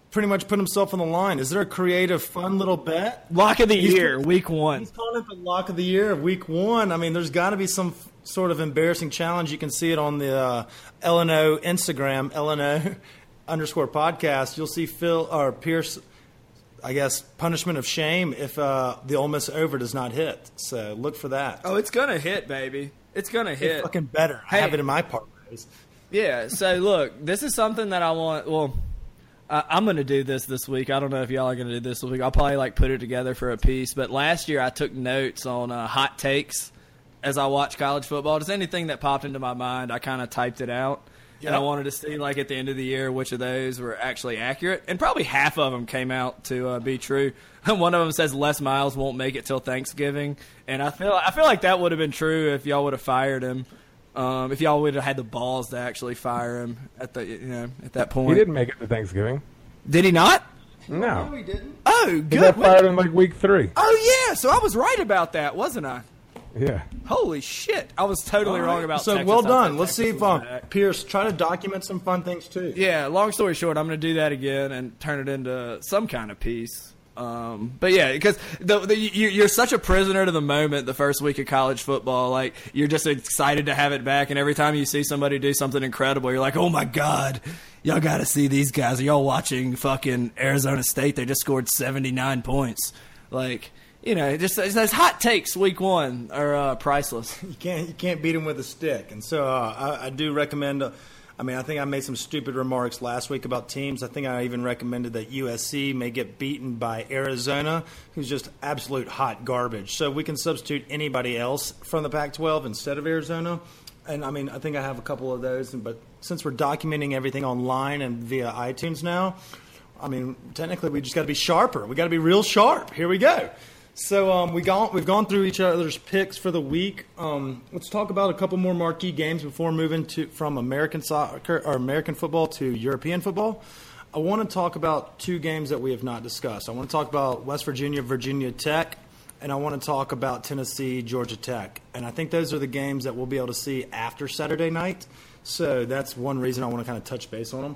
A: pretty much put himself on the line. Is there a creative, fun little bet?
B: Lock of the year, week 1.
A: He's calling it the lock of the year of week 1. I mean, there's got to be some sort of embarrassing challenge. You can see it on the LNO Instagram, LNO_podcast. You'll see Phil or Pierce, I guess, punishment of shame if the Ole Miss over does not hit. So look for that.
B: Oh, it's going to hit, baby. It's going to hit.
A: Fucking better. I have it in my parlays.
B: Yeah, so look, this is something that I want. Well, I'm going to do this week. I don't know if y'all are going to do this week. I'll probably put it together for a piece. But last year I took notes on hot takes as I watched college football. Just anything that popped into my mind, I kind of typed it out. Yep. And I wanted to see, at the end of the year, which of those were actually accurate. And probably half of them came out to be true. One of them says Les Miles won't make it till Thanksgiving. And I feel like that would have been true if y'all would have fired him. If y'all would have had the balls to actually fire him at that point.
C: He didn't make it to Thanksgiving.
B: Did he not?
C: No.
A: he didn't.
B: Oh, good.
C: He got fired in week 3.
B: Oh, yeah. So I was right about that, wasn't I?
C: Yeah.
B: Holy shit. I was totally wrong about
A: So
B: Texas.
A: well done. Let's see if Pierce try to document some fun things too.
B: Yeah, long story short, I'm going to do that again and turn it into some kind of piece. But yeah, because you're such a prisoner to the moment the first week of college football. You're just excited to have it back, and every time you see somebody do something incredible, you're like, oh my God, y'all got to see these guys. Are y'all watching fucking Arizona State? They just scored 79 points. Just those hot takes week 1 are priceless.
A: You can't beat him with a stick. And so I do recommend. I think I made some stupid remarks last week about teams. I think I even recommended that USC may get beaten by Arizona, who's just absolute hot garbage. So we can substitute anybody else from the Pac-12 instead of Arizona. And, I think I have a couple of those. But since we're documenting everything online and via iTunes now, technically we just got to be sharper. We got to be real sharp. Here we go. So we've gone through each other's picks for the week. Let's talk about a couple more marquee games before moving from American soccer or American football to European football. I want to talk about 2 games that we have not discussed. I want to talk about West Virginia, Virginia Tech, and I want to talk about Tennessee, Georgia Tech. And I think those are the games that we'll be able to see after Saturday night. So that's one reason I want to kind of touch base on them.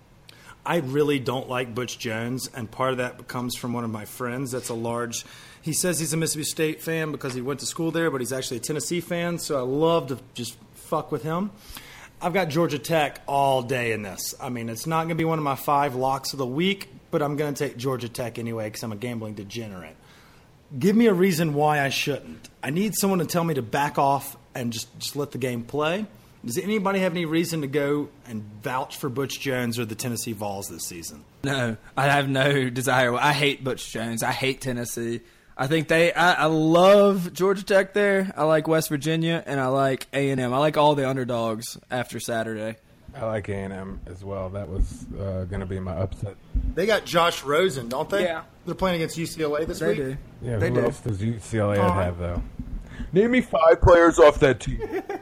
A: I really don't like Butch Jones, and part of that comes from one of my friends that's he says he's a Mississippi State fan because he went to school there, but he's actually a Tennessee fan, so I love to just fuck with him. I've got Georgia Tech all day in this. It's not going to be one of my 5 locks of the week, but I'm going to take Georgia Tech anyway because I'm a gambling degenerate. Give me a reason why I shouldn't. I need someone to tell me to back off and just let the game play. Does anybody have any reason to go and vouch for Butch Jones or the Tennessee Vols this season?
B: No, I have no desire. I hate Butch Jones. I hate Tennessee. I think I love Georgia Tech there. I like West Virginia, and I like A&M. I like all the underdogs after Saturday.
C: I like A&M as well. That was going to be my upset.
A: They got Josh Rosen, don't they?
B: Yeah.
A: They're playing against UCLA this week?
B: They do.
C: Yeah,
B: they
C: who
B: do.
C: else does UCLA have, though? Name me 5 players off that team.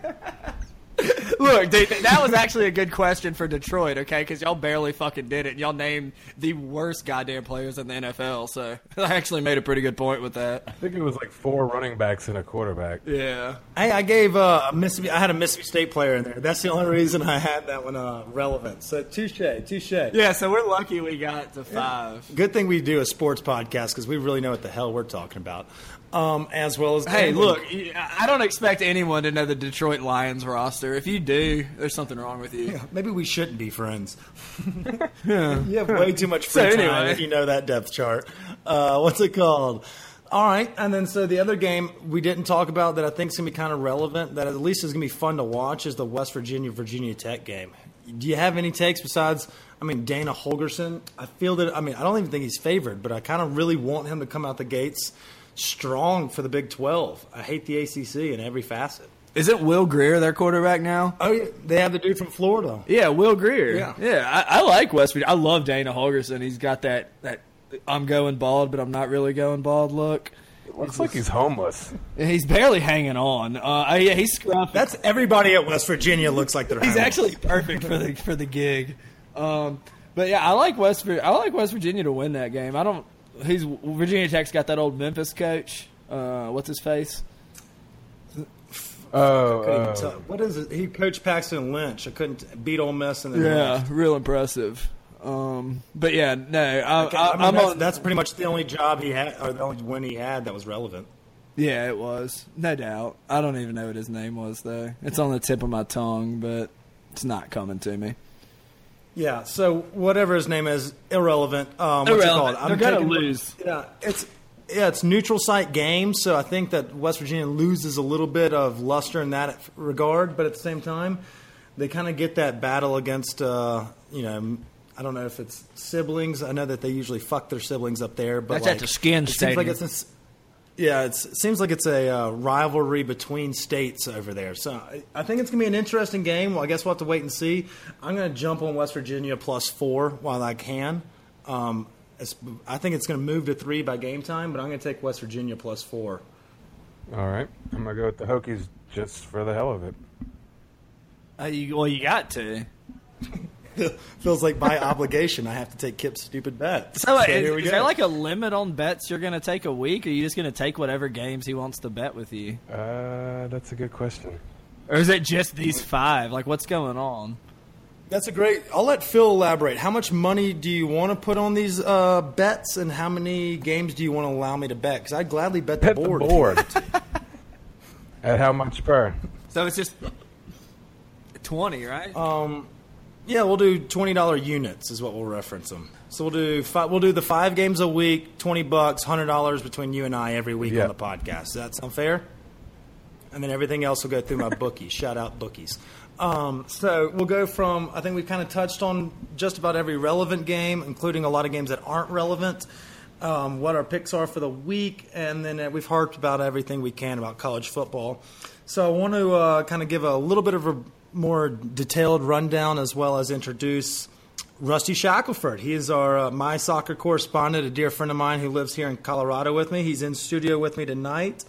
B: Look, that was actually a good question for Detroit, okay? Because y'all barely fucking did it. Y'all named the worst goddamn players in the NFL, so I actually made a pretty good point with that.
C: I think it was 4 running backs and a quarterback.
B: Yeah.
A: Hey, I gave Mississippi. I had a Mississippi State player in there. That's the only reason I had that one relevant. So touche.
B: Yeah, so we're lucky we got to 5.
A: Good thing we do a sports podcast because we really know what the hell we're talking about. As well as
B: hey, look, I don't expect anyone to know the Detroit Lions roster. If you do, there's something wrong with you.
A: Yeah, maybe we shouldn't be friends. You have way too much free time if you know that depth chart. What's it called? All right, and then so the other game we didn't talk about that I think is going to be kind of relevant, that at least is going to be fun to watch, is the West Virginia Tech game. Do you have any takes besides, Dana Holgorsen? I feel that, I don't even think he's favored, but I kind of really want him to come out the gates strong for the Big 12. I hate the ACC in every facet.
B: Isn't Will Grier their quarterback now?
A: Oh, yeah. They have the dude from Florida.
B: Yeah, Will Grier.
A: Yeah.
B: I like West Virginia. I love Dana Holgorsen. He's got that I'm going bald, but I'm not really going bald look.
C: It looks like he's homeless.
B: He's barely hanging on. He's scruffy.
A: That's everybody at West Virginia looks like they're
B: He's
A: homeless.
B: actually perfect for the gig. But yeah, I like West Virginia to win that game. Virginia Tech's got that old Memphis coach. What's his face?
A: What is it? He coached Paxton Lynch. I couldn't beat Ole Miss. And then
B: real impressive. But yeah, no,
A: that's pretty much the only job he had, or the only win he had that was relevant.
B: Yeah, it was. No doubt. I don't even know what his name was, though. It's on the tip of my tongue, but it's not coming to me.
A: Yeah, so whatever his name is, irrelevant.
B: Irrelevant. They're going to lose.
A: Yeah, it's neutral site game, so I think that West Virginia loses a little bit of luster in that regard, but at the same time, they kind of get that battle against, I don't know if it's siblings. I know that they usually fuck their siblings up there, but
B: that's at the Skin Stadium.
A: It seems like it's a rivalry between states over there. So I think it's going to be an interesting game. Well, I guess we'll have to wait and see. I'm going to jump on West Virginia +4 while I can. I think it's going to move to 3 by game time, but I'm going to take West Virginia +4.
C: All right. I'm going to go with the Hokies just for the hell of it.
B: You got to.
A: Feels like by obligation I have to take Kip's stupid bet.
B: So is there like a limit on bets you're going to take a week, or are you just going to take whatever games he wants to bet with you?
C: That's a good question.
B: Or is it just these 5? Like, what's going on?
A: That's a great – I'll let Phil elaborate. How much money do you want to put on these bets, and how many games do you want to allow me to bet? Because I'd gladly bet the board.
C: At how much per?
B: So it's just 20, right?
A: Yeah, we'll do $20 units is what we'll reference them. So we'll do the 5 games a week, $20, $100 between you and I every week on the podcast. Does that sound fair? And then everything else will go through my bookies. Shout out bookies. So we'll go from, I think we've kind of touched on just about every relevant game, including a lot of games that aren't relevant, what our picks are for the week, and then we've harped about everything we can about college football. So I want to kind of give a little bit of a more detailed rundown, as well as introduce Rusty Shackelford. He is our My Soccer correspondent, a dear friend of mine who lives here in Colorado with me. He's in studio with me tonight.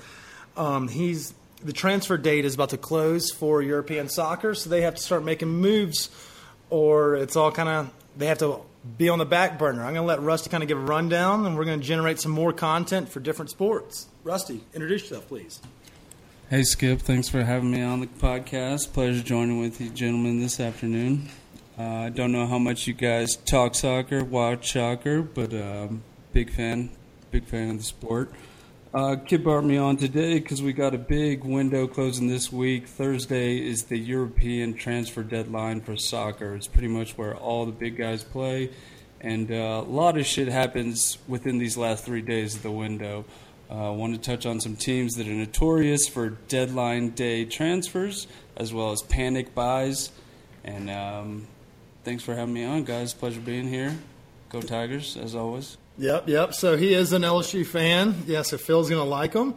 A: The transfer date is about to close for European soccer, so they have to start making moves, or it's all kind of they have to be on the back burner. I'm going to let Rusty kind of give a rundown, and we're going to generate some more content for different sports. Rusty, introduce yourself, please.
D: Hey, Skip. Thanks for having me on the podcast. Pleasure joining with you gentlemen this afternoon. I don't know how much you guys talk soccer, watch soccer, but big fan of the sport. Kip brought me on today because we got a big window closing this week. Thursday is the European transfer deadline for soccer. It's pretty much where all the big guys play, and a lot of shit happens within these last 3 days of the window. I want to touch on some teams that are notorious for deadline day transfers, as well as panic buys. And thanks for having me on, guys. Pleasure being here. Go Tigers, as always.
A: Yep. So he is an LSU fan. Yeah, so Phil's going to like him.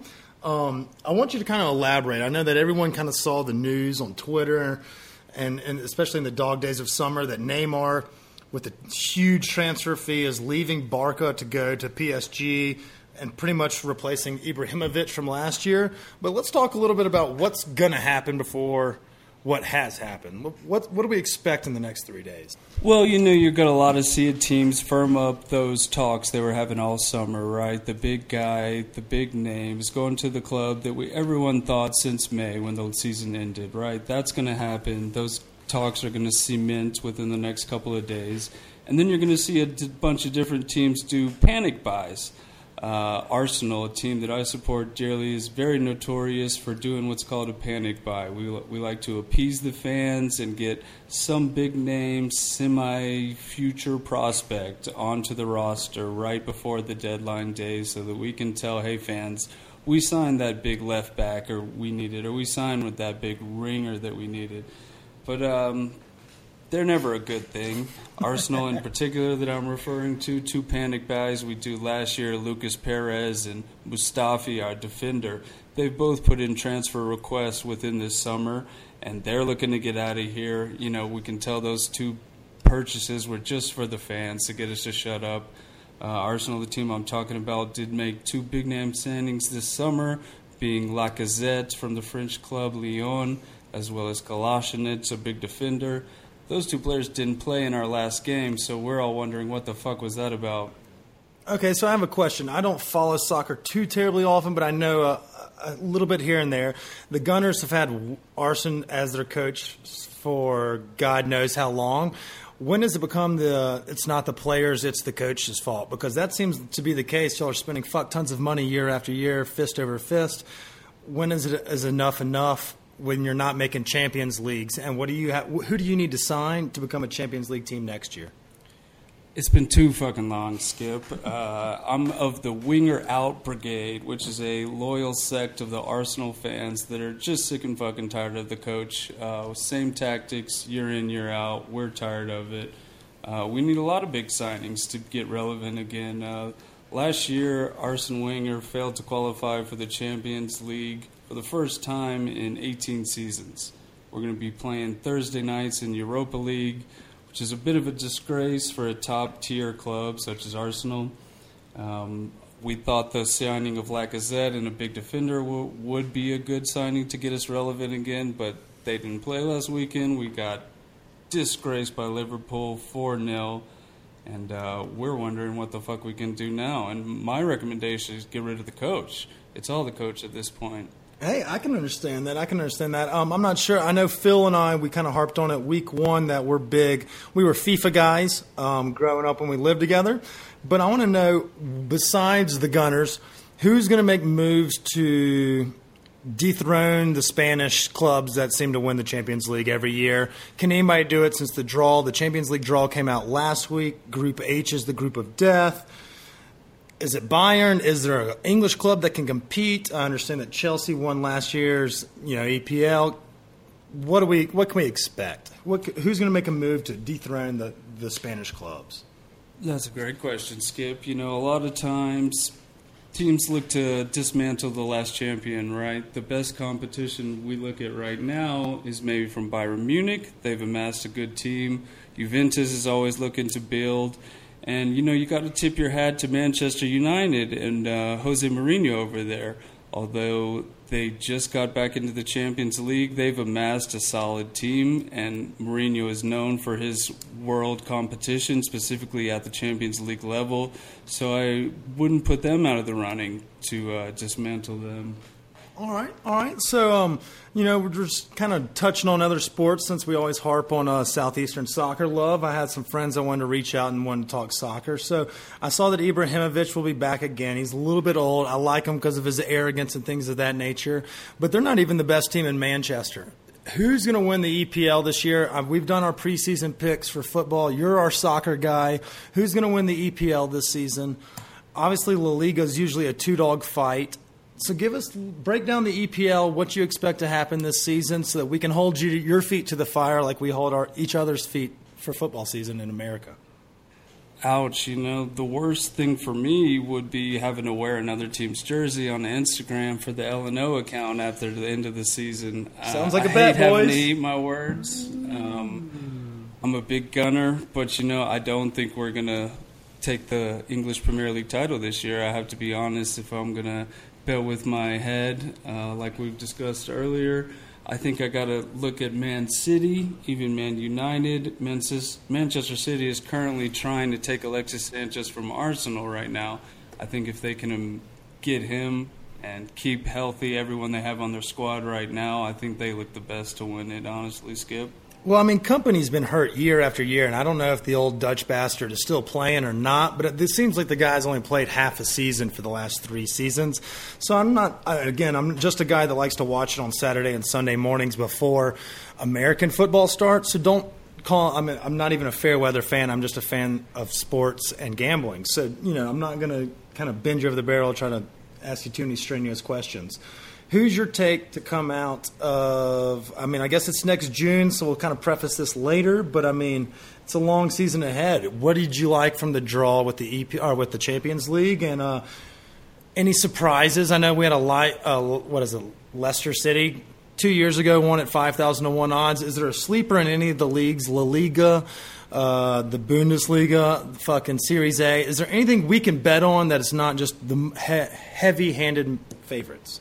A: I want you to kind of elaborate. I know that everyone kind of saw the news on Twitter, and especially in the dog days of summer, that Neymar, with a huge transfer fee, is leaving Barca to go to PSG and pretty much replacing Ibrahimovic from last year. But let's talk a little bit about what's going to happen before what has happened. What do we expect in the next 3 days?
D: Well, you're going to a lot of see teams firm up those talks they were having all summer, right? The big guy, the big names going to the club that everyone thought since May when the season ended, right? That's going to happen. Those talks are going to cement within the next couple of days. And then you're going to see a bunch of different teams do panic buys. Arsenal, a team that I support dearly, is very notorious for doing what's called a panic buy. We like to appease the fans and get some big name, semi-future prospect onto the roster right before the deadline day so that we can tell, hey, fans, we signed that big left back or we needed, or we signed with that big ringer that we needed. But they're never a good thing. Arsenal in particular that I'm referring to, 2 panic buys we do last year, Lucas Perez and Mustafi, our defender. They've both put in transfer requests within this summer, and they're looking to get out of here. We can tell those 2 purchases were just for the fans to get us to shut up. Arsenal, the team I'm talking about, did make 2 big-name signings this summer, being Lacazette from the French club Lyon, as well as Kolasinac, a big defender. Those 2 players didn't play in our last game, so we're all wondering what the fuck was that about.
A: Okay, so I have a question. I don't follow soccer too terribly often, but I know a little bit here and there. The Gunners have had Arsene as their coach for God knows how long. when does it become it's not the players, it's the coach's fault? Because that seems to be the case. Y'all are spending fuck tons of money year after year, fist over fist. When is enough when you're not making Champions Leagues? And who do you need to sign to become a Champions League team next year?
D: It's been too fucking long, Skip. I'm of the Winger Out Brigade, which is a loyal sect of the Arsenal fans that are just sick and fucking tired of the coach. Same tactics, year in, year out. We're tired of it. We need a lot of big signings to get relevant again. Last year, Arsene Wenger failed to qualify for the Champions League for the first time in 18 seasons. We're going to be playing Thursday nights in Europa League, which is a bit of a disgrace for a top-tier club such as Arsenal. We thought the signing of Lacazette and a big defender would be a good signing to get us relevant again, but they didn't play last weekend. We got disgraced by Liverpool 4-0, and we're wondering what the fuck we can do now. And my recommendation is get rid of the coach. It's all the coach at this point.
A: Hey, I can understand that. I'm not sure. I know Phil and I, we kind of harped on it week one that we're big. We were FIFA guys growing up when we lived together. But I want to know, besides the Gunners, who's going to make moves to dethrone the Spanish clubs that seem to win the Champions League every year? Can anybody do it since the Champions League draw came out last week? Group H is the group of death. Is it Bayern? Is there an English club that can compete? I understand that Chelsea won last year's, EPL. What can we expect? Who's going to make a move to dethrone the Spanish clubs?
D: That's a great question, Skip. A lot of times teams look to dismantle the last champion, right? The best competition we look at right now is maybe from Bayern Munich. They've amassed a good team. Juventus is always looking to build. And, you got to tip your hat to Manchester United and Jose Mourinho over there. Although they just got back into the Champions League, they've amassed a solid team, and Mourinho is known for his world competition, specifically at the Champions League level. So I wouldn't put them out of the running to dismantle them.
A: All right. So, we're just kind of touching on other sports since we always harp on Southeastern soccer love. I had some friends I wanted to reach out and wanted to talk soccer. So I saw that Ibrahimovic will be back again. He's a little bit old. I like him because of his arrogance and things of that nature. But they're not even the best team in Manchester. Who's going to win the EPL this year? We've done our preseason picks for football. You're our soccer guy. Who's going to win the EPL this season? Obviously, La Liga is usually a two-dog fight. So break down the EPL, what you expect to happen this season so that we can hold your feet to the fire like we hold each other's feet for football season in America.
D: Ouch, the worst thing for me would be having to wear another team's jersey on Instagram for the L&O account after the end of the season.
A: Sounds like a bet, boys.
D: I hate having to eat my words. I'm a big Gunner, but, I don't think we're going to take the English Premier League title this year. I have to be honest, if I'm going to bet with my head, like we've discussed earlier. I think I got to look at Man City, even Man United. Manchester City is currently trying to take Alexis Sanchez from Arsenal right now. I think if they can get him and keep healthy everyone they have on their squad right now, I think they look the best to win it, honestly, Skip.
A: Well, Kompany's been hurt year after year, and I don't know if the old Dutch bastard is still playing or not, but it seems like the guy's only played half a season for the last 3 seasons. So I'm just a guy that likes to watch it on Saturday and Sunday mornings before American football starts. So don't call. I'm not even a fair weather fan. I'm just a fan of sports and gambling. So, I'm not going to kind of bend you over the barrel try to ask you too many strenuous questions. Who's your take to come out of, I guess it's next June, so we'll kind of preface this later, but it's a long season ahead. What did you like from the draw with the with the Champions League, and any surprises? I know we had Leicester City 2 years ago won at 5,000 to 1 odds. Is there a sleeper in any of the leagues, La Liga, the Bundesliga, fucking Series A? Is there anything we can bet on that is not just the heavy-handed favorites?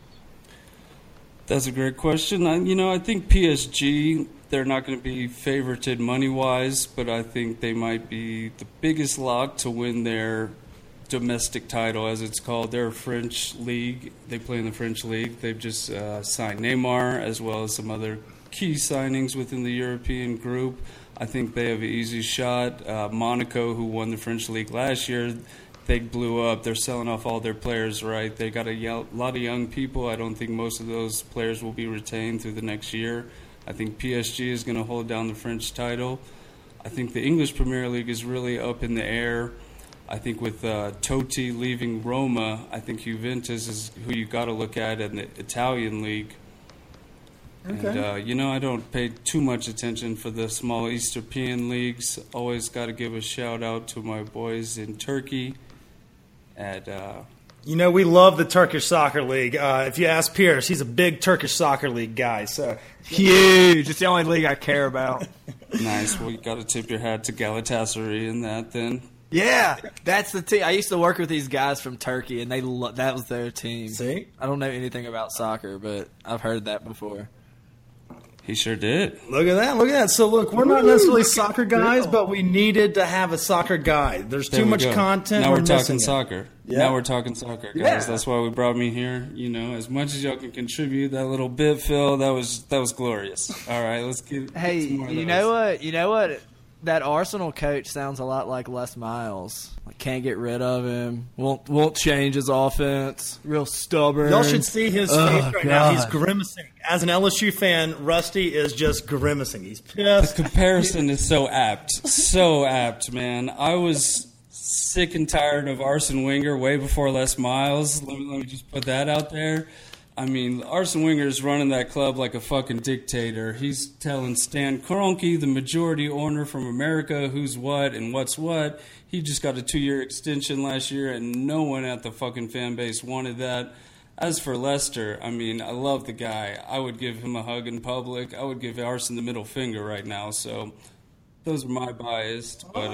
D: That's a great question. I think PSG, they're not going to be favorited money-wise, but I think they might be the biggest lock to win their domestic title, as it's called. They're a French league. They play in the French league. They've just signed Neymar as well as some other key signings within the European group. I think they have an easy shot. Monaco, who won the French league last year, they blew up. They're selling off all their players, right? They got a lot of young people. I don't think most of those players will be retained through the next year. I think PSG is going to hold down the French title. I think the English Premier League is really up in the air. I think with Totti leaving Roma, I think Juventus is who you got to look at in the Italian league.
A: Okay.
D: And, I don't pay too much attention for the small East European leagues. Always got to give a shout-out to my boys in Turkey.
A: We love the Turkish Soccer League. If you ask Pierce, he's a big Turkish Soccer League guy. So
B: huge. It's the only league I care about.
D: Nice. Well, you got to tip your hat to Galatasaray in that then.
B: Yeah, that's the team. I used to work with these guys from Turkey, and that was their team.
A: See?
B: I don't know anything about soccer, but I've heard that before.
D: He sure did.
A: Look at that. So, look, we're not necessarily soccer guys, but we needed to have a soccer guy. There's too much content.
D: Now we're talking
A: missing
D: soccer.
A: Yeah.
D: Now we're talking soccer, guys.
A: Yeah.
D: That's why we brought me here. As much as y'all can contribute, that little bit, Phil, that was glorious. All right, let's get
B: Hey,
D: some more of
B: you
D: those.
B: know what? That Arsenal coach sounds a lot like Les Miles. Can't get rid of him. Won't change his offense. Real stubborn.
A: Y'all should see his face right now. He's grimacing. As an LSU fan, Rusty is just grimacing. He's pissed.
D: The comparison is so apt. So apt, man. I was sick and tired of Arsene Wenger way before Les Miles. Let me just put that out there. I mean, Arsene Wenger is running that club like a fucking dictator. He's telling Stan Kroenke, the majority owner from America, who's what and what's what. He just got a 2-year extension last year, and no one at the fucking fan base wanted that. As for Lester, I mean, I love the guy. I would give him a hug in public. I would give Arsene the middle finger right now. So those are my biased, but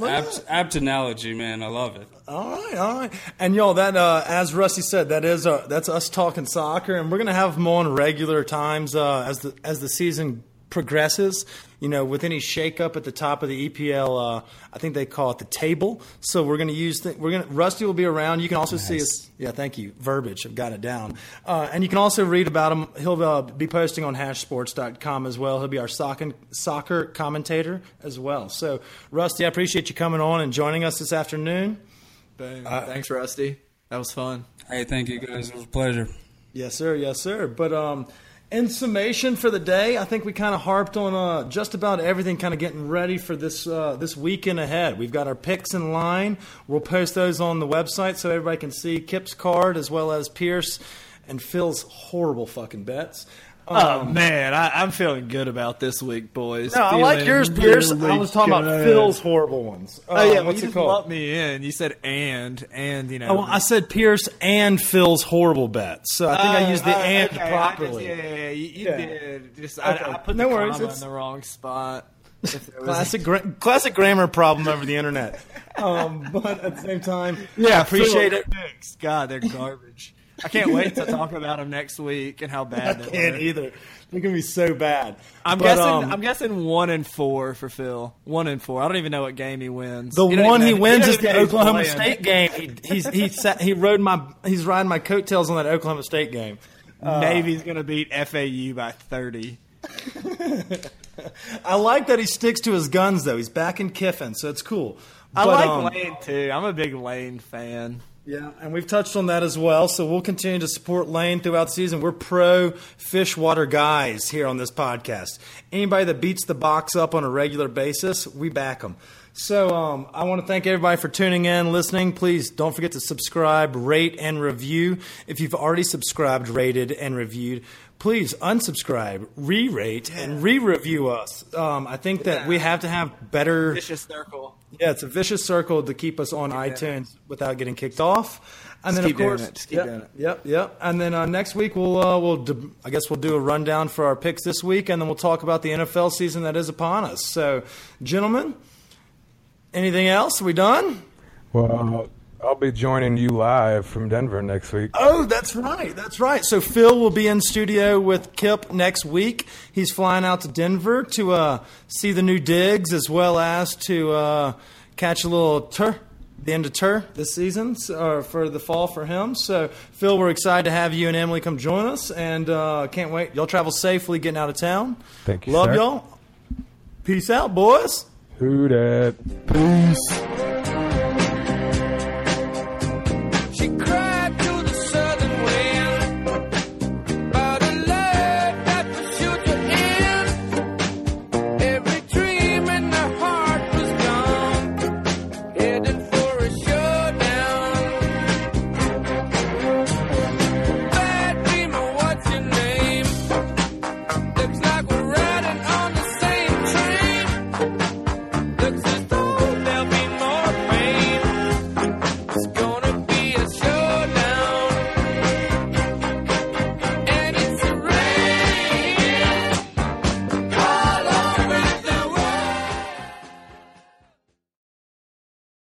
D: apt analogy, man. I love it.
A: All right. And y'all, that as Rusty said, that's us talking soccer, and we're gonna have them on regular times as the season progresses. With any shakeup at the top of the EPL, I think they call it the table. So we're gonna Rusty will be around. You can also see us. Yeah, thank you. Verbiage, I've got it down. And you can also read about him. He'll be posting on hashsports.com as well. He'll be our soccer commentator as well. So Rusty, I appreciate you coming on and joining us this afternoon.
B: Thanks, Rusty. That was fun.
D: Hey, thank you, guys. It was a pleasure.
A: Yes, sir. But in summation for the day, I think we kind of harped on just about everything, kind of getting ready for this weekend ahead. We've got our picks in line. We'll post those on the website so everybody can see Kip's card as well as Pierce and Phil's horrible fucking bets.
B: Oh, man, I'm feeling good about this week, boys.
A: No, I like yours, Pierce. I was talking about Phil's horrible ones.
B: What's it called? You lumped me in. You said and.
A: I said Pierce and Phil's horrible bets. So I think I used the properly.
B: You did. I put the comma in the wrong spot.
A: Classic grammar problem over the internet. But at the same time,
B: yeah,
A: appreciate it.
B: God, they're garbage. I can't wait to talk about them next week and how bad they are.
A: I can't either. They're gonna be so bad.
B: I'm guessing 1-4 for Phil. 1-4. I don't even know what game he wins.
A: The one he wins is the Oklahoma State game. He's riding my coattails on that Oklahoma State game.
B: Navy's gonna beat FAU by 30.
A: I like that he sticks to his guns though. He's back in Kiffin, so it's cool.
B: I like Lane too. I'm a big Lane fan.
A: Yeah, and we've touched on that as well, so we'll continue to support Lane throughout the season. We're pro Fishwater guys here on this podcast. Anybody that beats the box up on a regular basis, we back them. So I want to thank everybody for tuning in, listening. Please don't forget to subscribe, rate, and review. If you've already subscribed, rated, and reviewed, please unsubscribe, re-rate, and re-review us. I think that we have to have better...
B: Vicious circle.
A: Yeah, it's a vicious circle to keep us on iTunes without getting kicked off. And then, of course,
B: just keep doing it.
A: Yep. And then next week we'll do a rundown for our picks this week, and then we'll talk about the NFL season that is upon us. So, gentlemen, anything else? Are we done?
C: Well, I'll be joining you live from Denver next week.
A: Oh, that's right. So Phil will be in studio with Kip next week. He's flying out to Denver to see the new digs as well as to catch a little the end of tour this season, or for the fall for him. So, Phil, we're excited to have you and Emily come join us, and can't wait. Y'all travel safely getting out of town.
C: Thank you,
A: Love
C: sir.
A: y'all. Peace out, boys.
C: Who dat?
B: Peace.